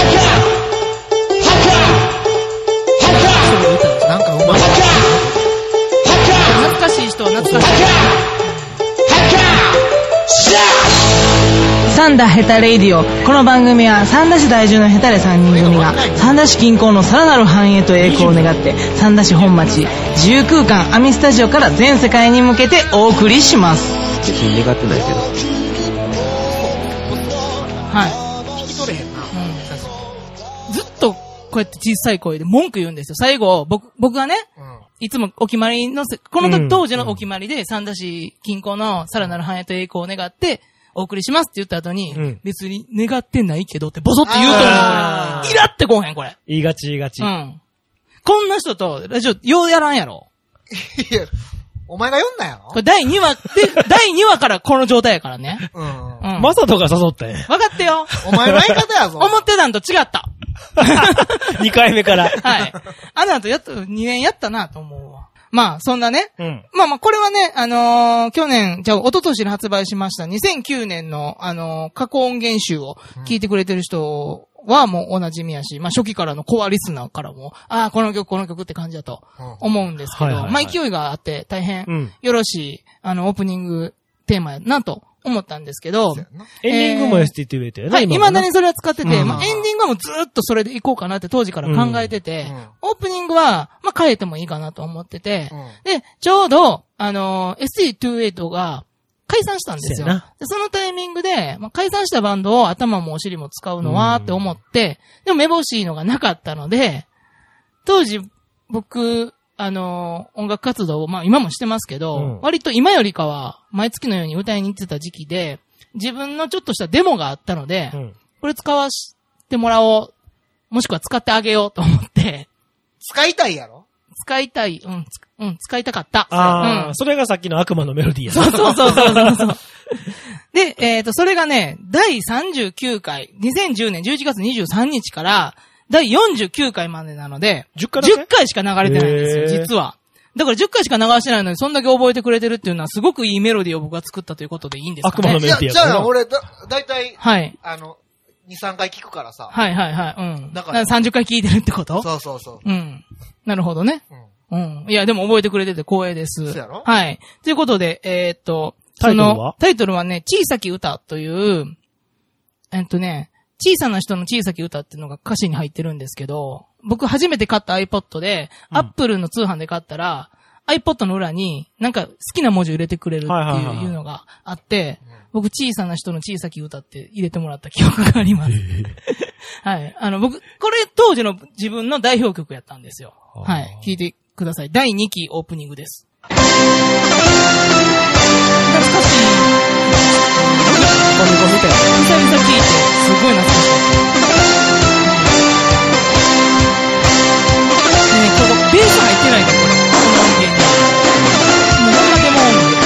Speaker 3: なんかうまい。
Speaker 4: 懐かしい人は懐かしい。サンダヘタレイディオ。この番組は三田市在住のヘタレさんにん組が三田市近郊のさらなる繁栄と栄光を願って三田市本町自由空間アミスタジオから全世界に向けてお送りします。
Speaker 9: 別に願ってないけど。
Speaker 4: はい。聞き取れへんな。うん。ずっとうやって小さい声で文句言うんですよ。最後、僕、僕がね、うん、いつもお決まりのせ、この当時のお決まりで、三田市近郊のさらなる繁栄と栄光を願って、お送りしますって言った後に、うん、別に願ってないけどってボソって言うと思う。イラってこうへん、これ。
Speaker 2: 言いがち言いがち。
Speaker 4: うん。こんな人と、ラジオ、ようやらんやろ。
Speaker 3: いや、お前が読んだやろこれ
Speaker 4: だいにわ、で、だいにわからこの状態やからね。
Speaker 2: うん。うん。マサトが誘ったんや。
Speaker 4: 分かってよ。
Speaker 3: お前の相方やぞ。
Speaker 4: 思ってたんと違った。
Speaker 2: にかいめから。
Speaker 4: はい。あの後やっと、にねんやったなと思うわ。まあ、そんなね。
Speaker 2: うん。
Speaker 4: まあまあ、これはね、あのー、去年、じゃあ、一昨年に発売しましたにせんきゅうねんの、あのー、過去音源集を聞いてくれてる人はもうお馴染みやし、まあ、初期からのコアリスナーからも、ああ、この曲、この曲って感じだと思うんですけど、はいはいはい、まあ、勢いがあって大変よろしい、あの、オープニングテーマやなと思ったんですけど、
Speaker 2: エンディングも エスティーティー って言って
Speaker 4: はい、未だにそれは使ってて、うん、まあ、エンディングはもうずーっとそれでいこうかなって当時から考えてて、うん、オープニングは、まあ、変えてもいいかなと思ってて、うん、で、ちょうど、あのー、エスティーにじゅうはち が解散したんですよ。でそのタイミングで、まあ、解散したバンドを頭もお尻も使うのはって思って、でもめぼしいのがなかったので、当時僕、あのー、音楽活動を、まあ今もしてますけど、うん、割と今よりかは毎月のように歌いに行ってた時期で、自分のちょっとしたデモがあったので、うん、これ使わせてもらおう、もしくは使ってあげようと思って。
Speaker 3: 使いたいやろ？
Speaker 4: 使いたい、うん、うん、使いたかった。
Speaker 2: ああ、
Speaker 4: うん、
Speaker 2: それがさっきの悪魔のメロディーや
Speaker 4: な。そうそうそうそうそう。で、えっと、それがね、だいさんじゅうきゅうかい、にせんじゅうねんじゅういちがつにじゅうさんにちから、だいよんじゅうきゅうかいまでなので、
Speaker 2: じゅっかいだけ？
Speaker 4: じゅっかいしか流れてないんですよ、実は。だからじゅっかいしか流してないのに、そんだけ覚えてくれてるっていうのは、すごくいいメロディーを僕が作ったということでいいんですかね。
Speaker 2: 悪魔のメロディーや
Speaker 3: から。じゃあ、俺、だ、だいたい、
Speaker 4: はい。
Speaker 3: あの、に、さんかい聞くからさ。
Speaker 4: はいはいはい。うん。だから、さんじゅっかい聞いてるってこと？
Speaker 3: そうそうそう。
Speaker 4: うん。なるほどね。うん。うん。いや、でも覚えてくれてて光栄です。
Speaker 3: そうやろ？
Speaker 4: はい。ということで、えー、っと、
Speaker 2: タイトルは？
Speaker 4: タイトルはね、小さき歌という、えっとね、小さな人の小さき歌っていうのが歌詞に入ってるんですけど、僕初めて買った iPod で、うん、Apple の通販で買ったら、iPod の裏になんか好きな文字を入れてくれるっていうのがあって、僕小さな人の小さき歌って入れてもらった記憶があります。はい。あの、僕、これ当時の自分の代表曲やったんですよ。はい。聞いてください。だいにきオープニングです。懐かしい。ゴミゴミみたいな。久々聞いて、すごい懐かしい。ねえ、ここ、ベース入ってないか、これ。この音源に。もう、こんだけもう音源。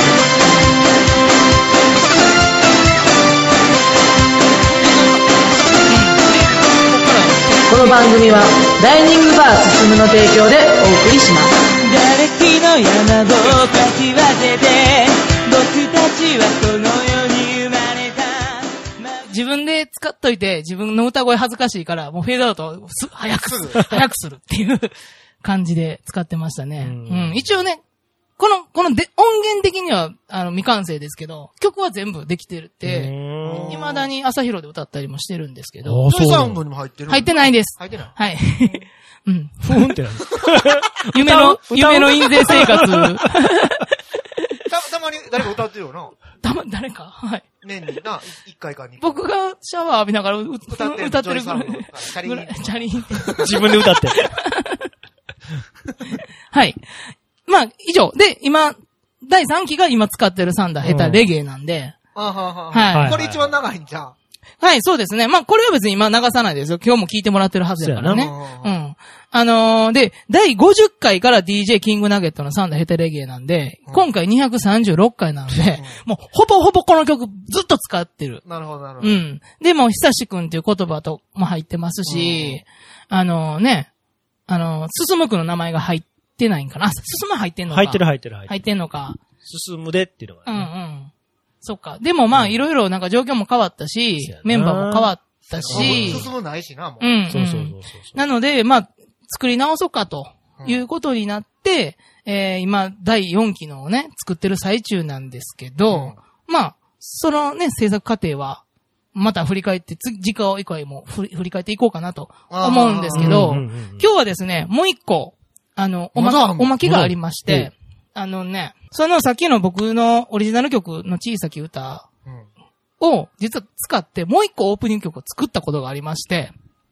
Speaker 10: この番組はダイニングバー進むの提供でお送りします。
Speaker 11: 瓦礫の山をかき分けて僕たちはこの世に生まれた。
Speaker 4: 自分で使っといて自分の歌声恥ずかしいからもうフェードアウトす早くする早くするっていう感じで使ってましたね。うん、うん、一応ねこの、こので、音源的には、あの、未完成ですけど、曲は全部できてるって、未だに朝広で歌ったりもしてるんですけど。
Speaker 3: そうサウンドにも入ってる？
Speaker 4: 入ってないです。
Speaker 3: 入ってない？
Speaker 4: はい。うん。
Speaker 2: ふーんってなる。
Speaker 4: 夢の、夢の印税生活。た、
Speaker 3: たまに誰か歌ってるよな。
Speaker 4: たま、誰かはい。
Speaker 3: 年にな、一回かに。
Speaker 4: 僕がシャワー浴びながら歌ってる。歌ってるぐらい。チャリン。チャリンって。
Speaker 2: 自分で歌って。
Speaker 4: はい。まあ、以上。で、今、だいさんきが今使ってるサンダー、下手レゲエなんで。
Speaker 3: あはは
Speaker 4: はい。
Speaker 3: これ一番長いんじゃん。
Speaker 4: はい、そうですね。まあ、これは別に今流さないですよ。今日も聞いてもらってるはずやからね。うん。あのー、で、だいごじゅっかいから ディージェー キングナゲットのサンダーヘテレゲエなんで、うん、今回にひゃくさんじゅうろっかいなので、うん、もうほぼほぼこの曲ずっと使ってる。
Speaker 3: なるほど、なるほど。
Speaker 4: うん。でも、久しくんっていう言葉とも入ってますし、うん、あのー、ね、あのー、進むくんの名前が入ってないんかな。あ、進む入ってんのか。
Speaker 2: 入ってる入ってる入ってる。
Speaker 4: 入ってんのか。
Speaker 2: 進むでっていうのが、
Speaker 4: ね。うんうん。そっか。でもまあ、いろいろなんか状況も変わったし、メンバーも変わったし。
Speaker 3: 進むないしな、も
Speaker 4: う。うん、うん。そうそうそうそう。なので、まあ、作り直そうかということになって、うん、えー、今、だいよんきのをね、作ってる最中なんですけど、うん、まあ、そのね、制作過程は、また振り返って、次、次回以降も振り返っていこうかなと思うんですけど、うんうんうんうん、今日はですね、もう一個、あの、おまけ、おまけがありまして、あのね、そのさっきの僕のオリジナル曲の小さき歌を実は使ってもう一個オープニング曲を作ったことがありまして、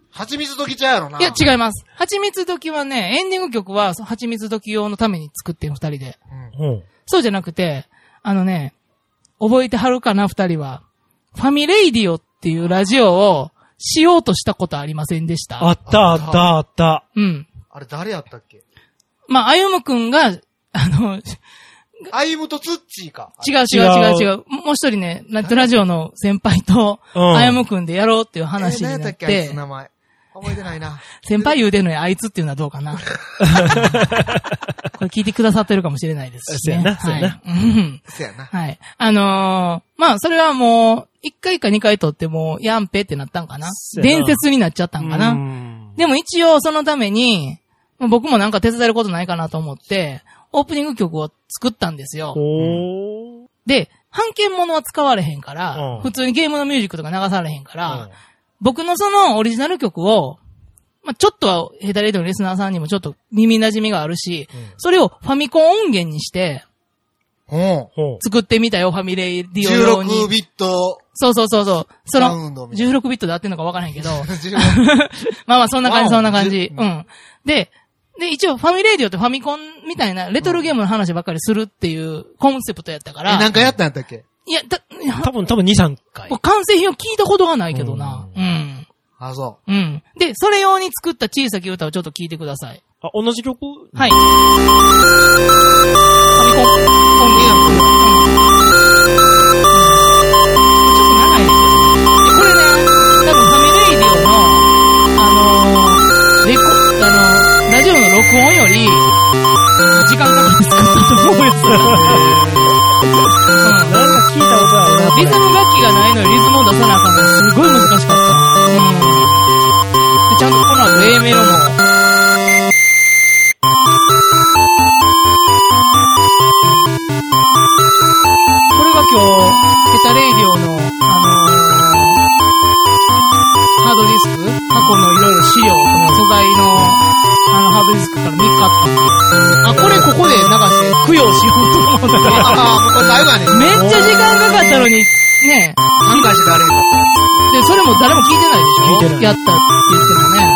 Speaker 3: 蜂蜜時ちゃうやろな。
Speaker 4: いや、違います。蜂蜜時はね、エンディング曲は蜂蜜時用のために作ってる二人で。
Speaker 2: うん。
Speaker 4: そうじゃなくて、あのね、覚えてはるかな二人は。ファミレイディオっていうラジオをしようとしたことありませんでした？
Speaker 2: あったあったあった。
Speaker 4: うん。
Speaker 3: あれ誰やったっけ？
Speaker 4: まあ、あゆむくんが、あの、
Speaker 3: あゆむとつっちーか。
Speaker 4: 違う違う違う違う。もう一人ね、ラットラジオの先輩と、あゆむくんでやろうっていう話になって。えー、何やったっけあいつ名前。
Speaker 3: 覚えてないな。
Speaker 4: 先輩言うてんのにあいつっていうのはどうかな。これ聞いてくださってるかもしれないですしね。
Speaker 2: そうやな、そうやな。
Speaker 4: うん。
Speaker 3: そうやな。
Speaker 4: はい。あのー、まあ、それはもう、一回か二回撮っても、やんぺってなったんかな。伝説になっちゃったんかな。でも一応そのために、僕もなんか手伝えることないかなと思って、オープニング曲を作ったんですよ。で、版権物は使われへんから、うん、普通にゲームのミュージックとか流されへんから、うん、僕のそのオリジナル曲を、まあ、ちょっとはヘタレイドのリスナーさんにもちょっと耳馴染みがあるし、うん、それをファミコン音源にして、作ってみたよ、ファミレイディオ用に。
Speaker 3: じゅうろくビット。
Speaker 4: そうそうそうそう。その、じゅうろくビットで合ってんのか分からへんけど。まあまあ、そんな感じ、そんな感じ。うん。で、で、一応ファミレイディオってファミコンみたいなレトロゲームの話ばっかりするっていうコンセプトやったから。
Speaker 3: え、なんかやったんやったっけ？
Speaker 4: いや、た、
Speaker 2: 多分、多分に、さんかい。
Speaker 4: 完成品を聞いたことがないけどな。うん。うん、
Speaker 3: あ、そう。
Speaker 4: うん。で、それ用に作った小さき歌をちょっと聞いてください。
Speaker 2: あ、同じ曲？
Speaker 4: はい。ファミコン音源。録音より、時間かかって作ったと思うやつ。うん。
Speaker 2: なんか聞いたことあるな。
Speaker 4: リズム楽器がないのにリズムを出さなあかんのすごい難しかった。うん。でちゃんとこの後 A メロも。これが今日、ヘタレイディオの、あのー、ハードディスク過去のいろいろ資料、この素材の、あの、ハードディスクから見っかったんで。あ、これここで流して供養しようと思った。
Speaker 3: ああ、もうこれ最後やね。
Speaker 4: めっちゃ時間かかったのに、ねえ。
Speaker 3: 案外して誰かった。
Speaker 4: で、それも誰も聞いてないでしょ？聞いてない。やったって言ってもね。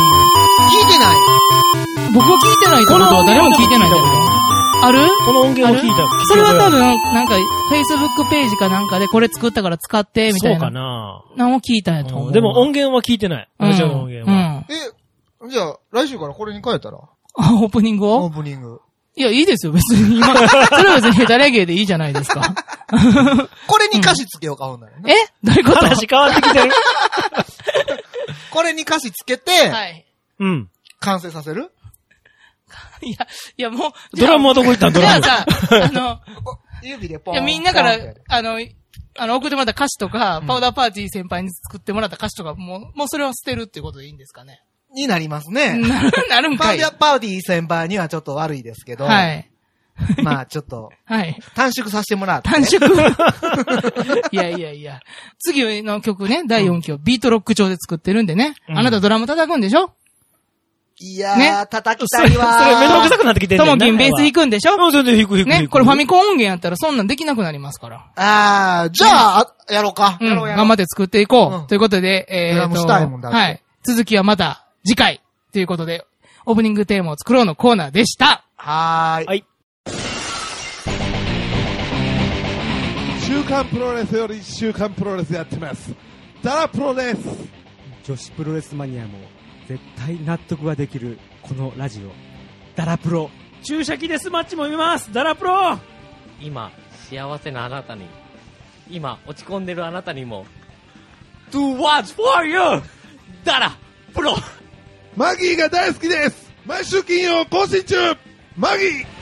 Speaker 4: うん。聞いてない。僕は聞いてないってことは誰も聞いてないってことある？
Speaker 2: この音源を聞いた。
Speaker 4: それは多分、なんか、Facebook ページかなんかでこれ作ったから使って、みたいな。
Speaker 2: そうかな。
Speaker 4: 何を聞いたんやと思う。
Speaker 2: でも音源は聞いてない。ラジオの音源は。
Speaker 3: え、じゃあ、来週からこれに変えたら？
Speaker 4: あ、オープニングを？
Speaker 3: オープニング。
Speaker 4: いや、いいですよ、別に。今、それは別にヘタレゲーでいいじゃないですか。
Speaker 3: これに歌詞つけようか、ほんならね。
Speaker 4: え？どういうこと？
Speaker 2: 話変わってきてる。
Speaker 3: これに歌詞つけて、
Speaker 4: はい。
Speaker 2: うん。
Speaker 3: 完成させる？
Speaker 4: いや、いやもう、
Speaker 2: ドラムはどこ行ったんドラム。
Speaker 4: じゃあさ、あの、
Speaker 3: 指でポン。
Speaker 4: いや、みんなから、あの、あの、送ってもらった歌詞とか、うん、パウダーパーティー先輩に作ってもらった歌詞とか、もう、もうそれは捨てるっていうことでいいんですかね。
Speaker 3: になりますね。
Speaker 4: なる、なるんかい。
Speaker 3: パウダーパーティー先輩にはちょっと悪いですけど。
Speaker 4: はい。
Speaker 3: まあ、ちょっと。
Speaker 4: はい。
Speaker 3: 短縮させてもらって。
Speaker 4: 短縮いやいやいや。次の曲ね、だいよんきをビートロック調で作ってるんでね。うん、あなたドラム叩くんでしょ？
Speaker 3: いやー、ね、叩きたいわー。
Speaker 2: それめんどくさくなってきてんねんな。
Speaker 4: ともきんベース弾くんでしょ？
Speaker 2: うん、全然弾く弾く弾く。
Speaker 4: ね、これファミコン音源やったらそんなんできなくなりますから。
Speaker 3: あー、じゃあ、やろうか。
Speaker 4: うん、頑張って作っていこう。うん、ということで、えーと、
Speaker 3: ドラムしたいもんだって。
Speaker 4: はい。続きはまた次回ということで、オープニングテーマを作ろうのコーナーでした。
Speaker 3: はーい。
Speaker 2: はい。
Speaker 12: 週刊プロレスより週刊プロレスやってます。ダラプロです。
Speaker 13: 女子プロレスマニアも絶対納得ができるこのラジオ。ダラプロ。
Speaker 2: 注射器デスマッチも見ます。ダラプロ。
Speaker 14: 今、幸せなあなたに。今、落ち込んでるあなたにも。
Speaker 2: Do what's for you! ダラプロ。
Speaker 12: マギーが大好きです。毎週金曜更新中。マギー。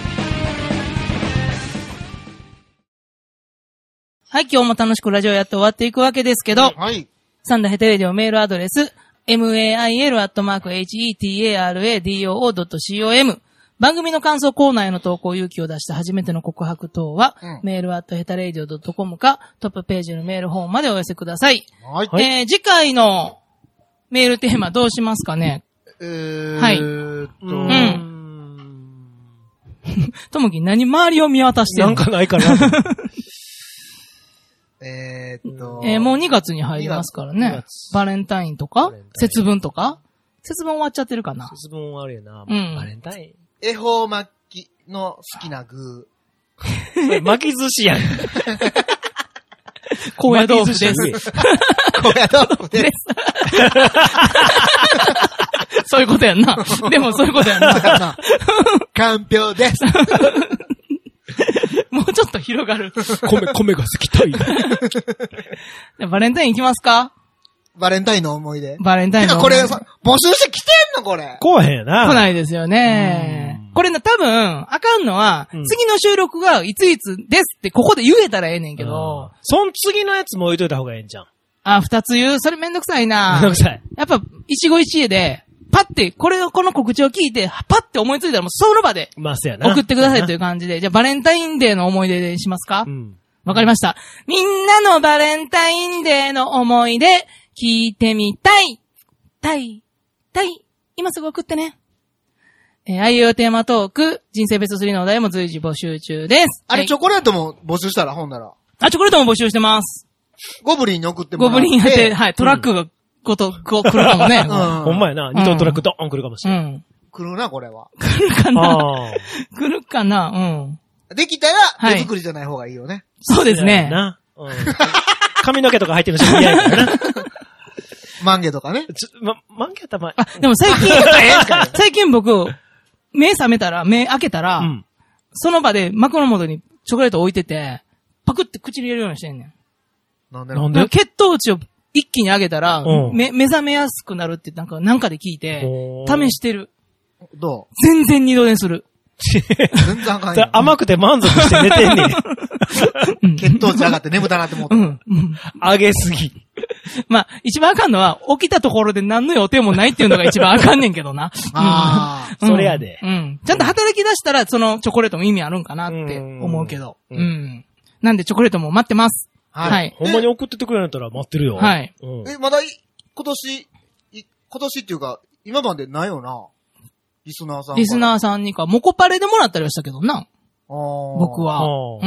Speaker 4: はい、今日も楽しくラジオやって終わっていくわけですけど、
Speaker 3: はい。
Speaker 4: サンダーヘテレディオメールアドレス、マイル アットマーク ヘタラディオ ドットコム。番組の感想コーナーへの投稿勇気を出した初めての告白等は、うん、メールアットヘタレディオ ドットコム か、トップページのメールフォームまでお寄せください。
Speaker 3: はい。
Speaker 4: えー、次回のメールテーマどうしますかね？
Speaker 3: えー、
Speaker 4: はい。
Speaker 3: えーっと、う
Speaker 4: ん。ともき何周りを見渡してるの？
Speaker 2: なんかないかな。
Speaker 3: えーっと。
Speaker 4: えー、もうにがつに入りますからね。バレンタインとか節分とか節分終わっちゃってるかな。
Speaker 2: 節分あるよな。
Speaker 4: うん。
Speaker 2: バレンタイン。
Speaker 3: 恵方巻きの好きな具。
Speaker 2: 巻き寿司やん。
Speaker 4: 高野豆腐です。
Speaker 3: 高野豆腐です。
Speaker 4: そういうことやんな。でもそういうことやんな。
Speaker 3: かんぴょうです。
Speaker 4: もうちょっと広がる。
Speaker 2: 米、米が好きたい。
Speaker 4: バレンタイン行きますか？
Speaker 3: バレンタインの思い出。
Speaker 4: バレンタインの思い出。
Speaker 3: てかこれ、募集して来てんのこれ。
Speaker 2: 来へんやな。
Speaker 4: 来ないですよね。これな、多分、あかんのは、うん、次の収録がいついつですってここで言えたらええねんけど。
Speaker 2: そん次のやつも置いといた方がええんじゃん。
Speaker 4: あ、二つ言う。それめんどくさいな。
Speaker 2: めんどくさい。
Speaker 4: やっぱ、一期一会で、パッて、これを、この告知を聞いて、パッて思いついたらもうその場で、送ってくださいという感じで。じゃあ、バレンタインデーの思い出でしますか？うん。わかりました。みんなのバレンタインデーの思い出、聞いてみたい。たい。たい。今すぐ送ってね。えー、あいうえおテーマトーク、人生ベストスリーのお題も随時募集中です。
Speaker 3: あれ、はい、チョコレートも募集したら、ほんなら。
Speaker 4: あ、チョコレートも募集してます。
Speaker 3: ゴブリンに送ってもらって。
Speaker 4: ゴブリンやって、はい、トラックが、ごと、こう来るかもね。うん。
Speaker 2: ほんまやな。二トントラックドーン来るかもしれない。うん。
Speaker 3: 来るな、これは。
Speaker 4: 来るかな。来るかな。うん。
Speaker 3: できたら、手作りじゃない方がいいよね。
Speaker 4: そうですね。
Speaker 2: な。うん。髪の毛とか入ってるの人嫌やからな。
Speaker 3: マンゲとかね。
Speaker 2: ちょ、ま、マンゲたま、
Speaker 4: あ、でも最近、最近僕、目覚めたら、目開けたら、うん、その場で枕元にチョコレート置いてて、パクって口に入れるようにしてんねん。
Speaker 3: なんで
Speaker 2: なんで
Speaker 4: 血糖値を一気に上げたら、うん、目、目覚めやすくなるってなんか、なんかで聞いて、試してる。
Speaker 3: どう？
Speaker 4: 全然二度寝する。
Speaker 3: 全然あかんよ。
Speaker 2: 甘くて満足して寝てんね
Speaker 3: ん。血糖値上がって眠たなって思う。
Speaker 4: うん。
Speaker 2: 上げすぎ。
Speaker 4: まあ、一番あかんのは、起きたところで何の予定もないっていうのが一番あかんねんけどな。
Speaker 3: あ
Speaker 2: あ、それやで。
Speaker 4: うん。ちゃんと働き出したら、そのチョコレートも意味あるんかなって思うけど。うん。なんでチョコレートも待ってます。はい。
Speaker 2: ほんまに送っててくれるんやったら待ってるよ。
Speaker 4: はい。
Speaker 3: え、まだ、今年、今年っていうか、今までないよな。リスナーさん。
Speaker 4: リスナーさんにか、モコパレでもらったりはしたけどな。僕は。うん。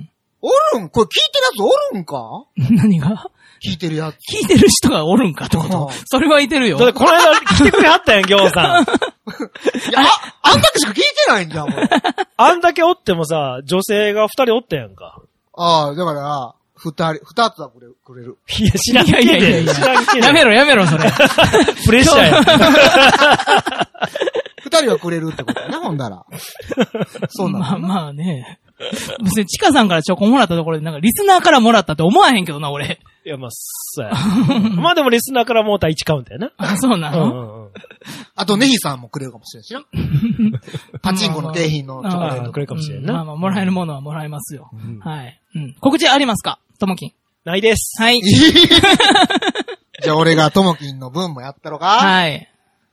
Speaker 3: おるん？これ聞いてるやつおるんか？
Speaker 4: 何が？
Speaker 3: 聞いてるやつ。
Speaker 4: 聞いてる人がおるんかってこと？それはいてるよ。
Speaker 2: だってこの間来てくれはったやん、ぎょうさん。
Speaker 3: いや、あ、あんだけしか聞いてないんじゃん、もう。
Speaker 2: あんだけおってもさ、女性が二人おったやんか。
Speaker 3: ああ、だから、二人、二つはくれる。くれる。
Speaker 2: いや、知らんけど。
Speaker 4: いやいやいやいや。知らんけど。やめろやめろ、それ。
Speaker 2: プレッシャーや。
Speaker 3: 二人はくれるってことやな、ほんだら。そうなの。
Speaker 4: まあまあね。別にチカさんからチョコもらったところで、なんかリスナーからもらったって思わへんけどな、俺。
Speaker 2: いや、まあ、そうや。まあでもリスナーからもうたいちカウントやな。
Speaker 4: あ、そうなの、
Speaker 2: うんうん、
Speaker 3: あと、ネヒさんもくれるかもしれんしな。パチンコの景品のチョコレート
Speaker 2: くれるかもしれんな。
Speaker 4: まあまあ、もらえるものはもらえますよ。うん、はい、うん。告知ありますか？ともきん。
Speaker 2: ないです。
Speaker 4: はい。
Speaker 3: じゃあ俺がともきんの分もやったろか？
Speaker 4: はい。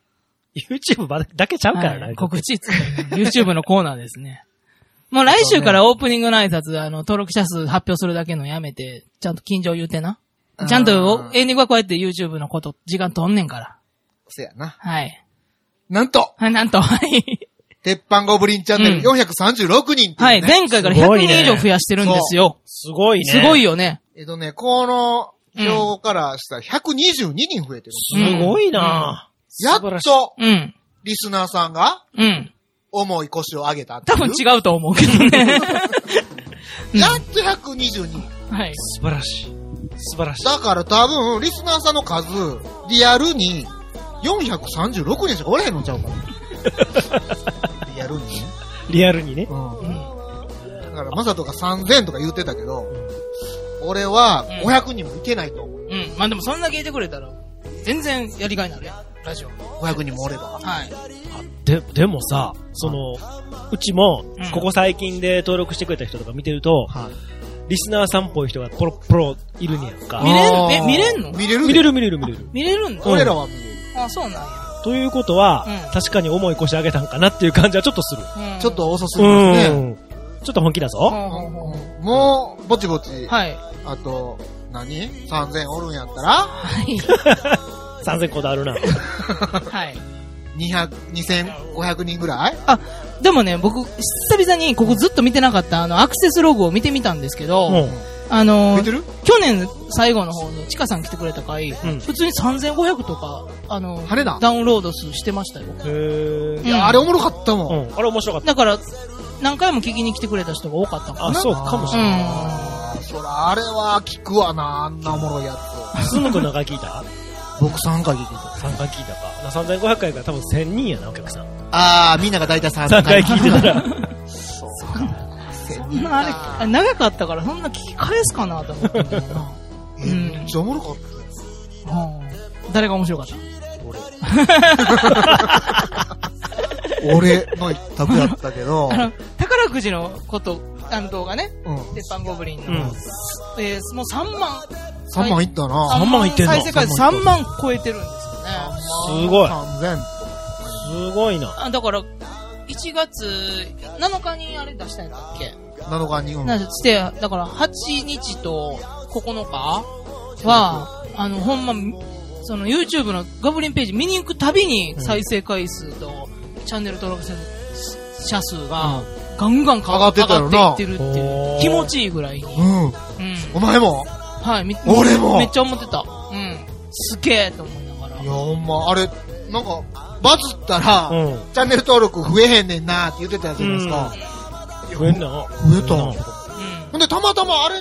Speaker 2: YouTube だけちゃうからな、
Speaker 4: はい、告知、YouTube のコーナーですね。もう来週からオープニングの挨拶、あの、登録者数発表するだけのやめて、ちゃんと近所言うてな。ちゃんと、エンディングはこうやって YouTube のこと、時間取んねんから。
Speaker 3: せやな。
Speaker 4: はい。
Speaker 3: なんと
Speaker 4: はい、なんと、はい。
Speaker 3: 鉄板ゴブリンチャンネルよんひゃくさんじゅうろくにんっていう、ね、
Speaker 4: はい、前回からひゃくにん以上増やしてるんですよ。
Speaker 2: すごいね。
Speaker 4: すごいよね。
Speaker 3: えっとね、この表からしたらひゃくにじゅうににん増えてる。
Speaker 2: すごいな、
Speaker 3: うん、やっと、
Speaker 4: うん。
Speaker 3: リスナーさんが、
Speaker 4: うん。
Speaker 3: 重い腰を上げた。
Speaker 4: 多分違うと思うけどね。
Speaker 3: やっとひゃくにじゅうににん。
Speaker 4: はい。
Speaker 2: 素晴らしい。素晴らしい。
Speaker 3: だから多分、リスナーさんの数、リアルによんひゃくさんじゅうろくにんしかおれへんのちゃうかな。リアルにね。
Speaker 2: リアルにね。
Speaker 3: うん。だから、マサトがさんぜんとか言ってたけど、うん、俺はごひゃくにんもいけないと思う。
Speaker 4: うん。うん、まあでもそんな聞いてくれたら、全然やりがいになるやん。ラジオ。
Speaker 3: ごひゃくにんもおれば。
Speaker 4: はい。
Speaker 2: で、でもさ、その、うちも、ここ最近で登録してくれた人とか見てると、はい、リスナーさんっぽい人がポロポロいるんやんか。
Speaker 4: 見れるえ、見れんの
Speaker 3: 見れる
Speaker 2: 見れる見れる見れる。
Speaker 4: 見れるんだ。
Speaker 3: 俺らは見れる。
Speaker 4: あ、そうなんや。
Speaker 2: ということは、うん、確かに重い腰上げたんかなっていう感じはちょっとする。
Speaker 3: うん、ちょっと遅すぎますね。うん。
Speaker 2: ちょっと本気だぞ。
Speaker 3: うん、もう、ぼちぼち。
Speaker 4: はい。
Speaker 3: あと、何 ?さんぜんおるんやったら
Speaker 4: はい。
Speaker 2: さんぜんこだあるな。
Speaker 4: はい。
Speaker 3: にひゃく、にせんごひゃくにんぐらい？
Speaker 4: あ、でもね、僕、久々にここずっと見てなかったあの、アクセスログを見てみたんですけど、うん、 あのー、
Speaker 3: てる
Speaker 4: 去年最後の方に、ちかさん来てくれた回、うん、普通にさんぜんごひゃくとか、あのー、ダウンロード数してましたよ。
Speaker 3: へー。いや、うん、あれおもろかったもん。
Speaker 2: うん、あれ面白かった。
Speaker 4: だから、何回も聞きに来てくれた人が多かったのかな。
Speaker 2: あ、そうかもしれない。
Speaker 3: うん。そら、あれは聞くわな、あんなおもろいやつ。
Speaker 2: すむくん何回聞いた
Speaker 3: 僕さんかい聞いた。
Speaker 2: さんかい聞いたか。さんぜんごひゃくかいから多分せんにんやな、お客さん。
Speaker 3: あー、みんなが大体さん
Speaker 2: かい聞いてたら。
Speaker 3: そうか。
Speaker 4: そんなあれ、長かったからそんな聞き返すかなと思ってんだよな。
Speaker 3: うん。めっちゃおもろかったよ。
Speaker 4: はあ、誰が面白かった
Speaker 3: 俺。俺の一択やったけど。
Speaker 4: あの、宝くじのこと、あの動画ね。うん。鉄板ゴブリンの。うん、えー、もうさんまん。
Speaker 3: さんまんいったな。
Speaker 2: さんまんいってんの？
Speaker 4: 再生回数さんまん超えてるんです
Speaker 2: よね。すごい。
Speaker 3: さんぜん。
Speaker 2: すごいな。
Speaker 4: あ、だから、いちがつなのかにあれ出したんだっけ？
Speaker 3: なのかに、うん。
Speaker 4: なして、だからはちにちとここのかは、あの、ほんま、その YouTube のゴブリンページ見に行くたびに再生回数とチャンネル登録者数がガンガン上がっていってるっていう。気持ちいいぐらいに。うん。うん。
Speaker 3: お前も？
Speaker 4: はい、
Speaker 3: 俺も
Speaker 4: めっちゃ思ってた。うん。すげえと思いながら。
Speaker 3: いや、ほんま、あれ、なんか、バズったら、うん、チャンネル登録増えへんねんなって言ってたじゃないですか。
Speaker 2: うん、増えんな。
Speaker 3: 増えた。うん。ほんで、たまたまあれって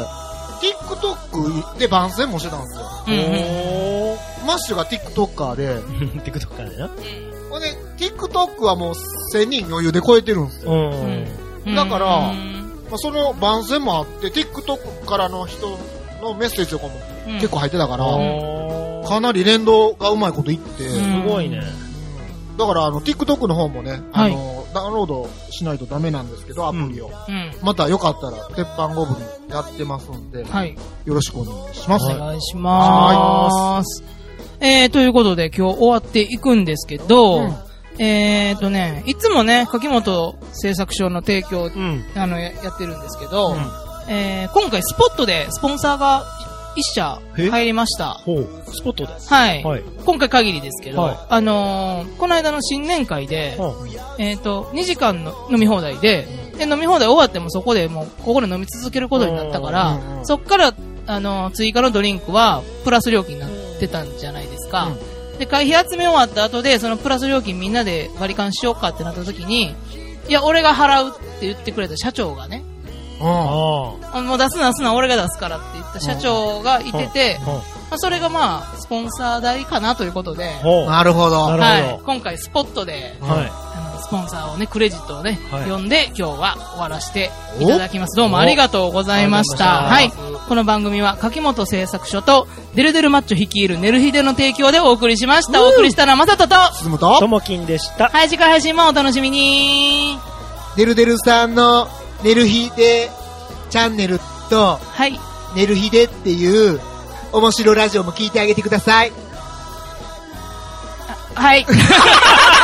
Speaker 3: 、TikTok で番宣もしてたんですよ。うん。マッシュが TikToker で。
Speaker 2: TikToker でな。
Speaker 3: ほんで、TikTok はもうせんにん余裕で超えてるんですよ。うん。だから、まあ、その番宣もあって、TikTok からの人のメッセージとかも結構入ってたから、うん、かなり連動がうまいこと言って。
Speaker 2: すごいね。
Speaker 3: だから、あの、TikTok の方もね、はい、あの、ダウンロードしないとダメなんですけど、アプリを。うん、またよかったら、鉄板ゴブリンやってますんで、はい、よろしくお願いします。
Speaker 4: お願いします。えー、ということで今日終わっていくんですけど、うん、えーとね、いつもね、柿本製作所の提供、うん、あのや、やってるんですけど、うん、えー、今回スポットでスポンサーが一社入りました。
Speaker 2: ほう、スポットで
Speaker 4: はい、はい。今回限りですけど、はい、あのー、この間の新年会で、はい、えーと、にじかんの飲み放題で、で、飲み放題終わってもそこでもう、ここで飲み続けることになったから、そっから、あのー、追加のドリンクは、プラス料金になってたんじゃないですか。うん、で、会費集め終わった後で、そのプラス料金みんなで割り勘しようかってなった時に、いや、俺が払うって言ってくれた社長がね、あもう出すな出すな俺が出すからって言った社長がいてて、まあ、それがまあスポンサー代かなということで、
Speaker 3: なるほど、
Speaker 4: はい、今回スポットで、はい、あのスポンサーをねクレジットをね、はい、読んで今日は終わらせていただきます。どうもありがとうございました。はい、この番組は柿本製作所とデルデルマッチョ率いるネルヒデの提供でお送りしました。お送りしたのはマサトと
Speaker 3: 鈴本
Speaker 2: ともきんでした。
Speaker 4: はい、次回配信もお楽しみに。
Speaker 3: デルデルさんのネルヒデチャンネルと、
Speaker 4: はい。
Speaker 3: ネルヒデっていう面白ラジオも聞いてあげてください。
Speaker 4: はい。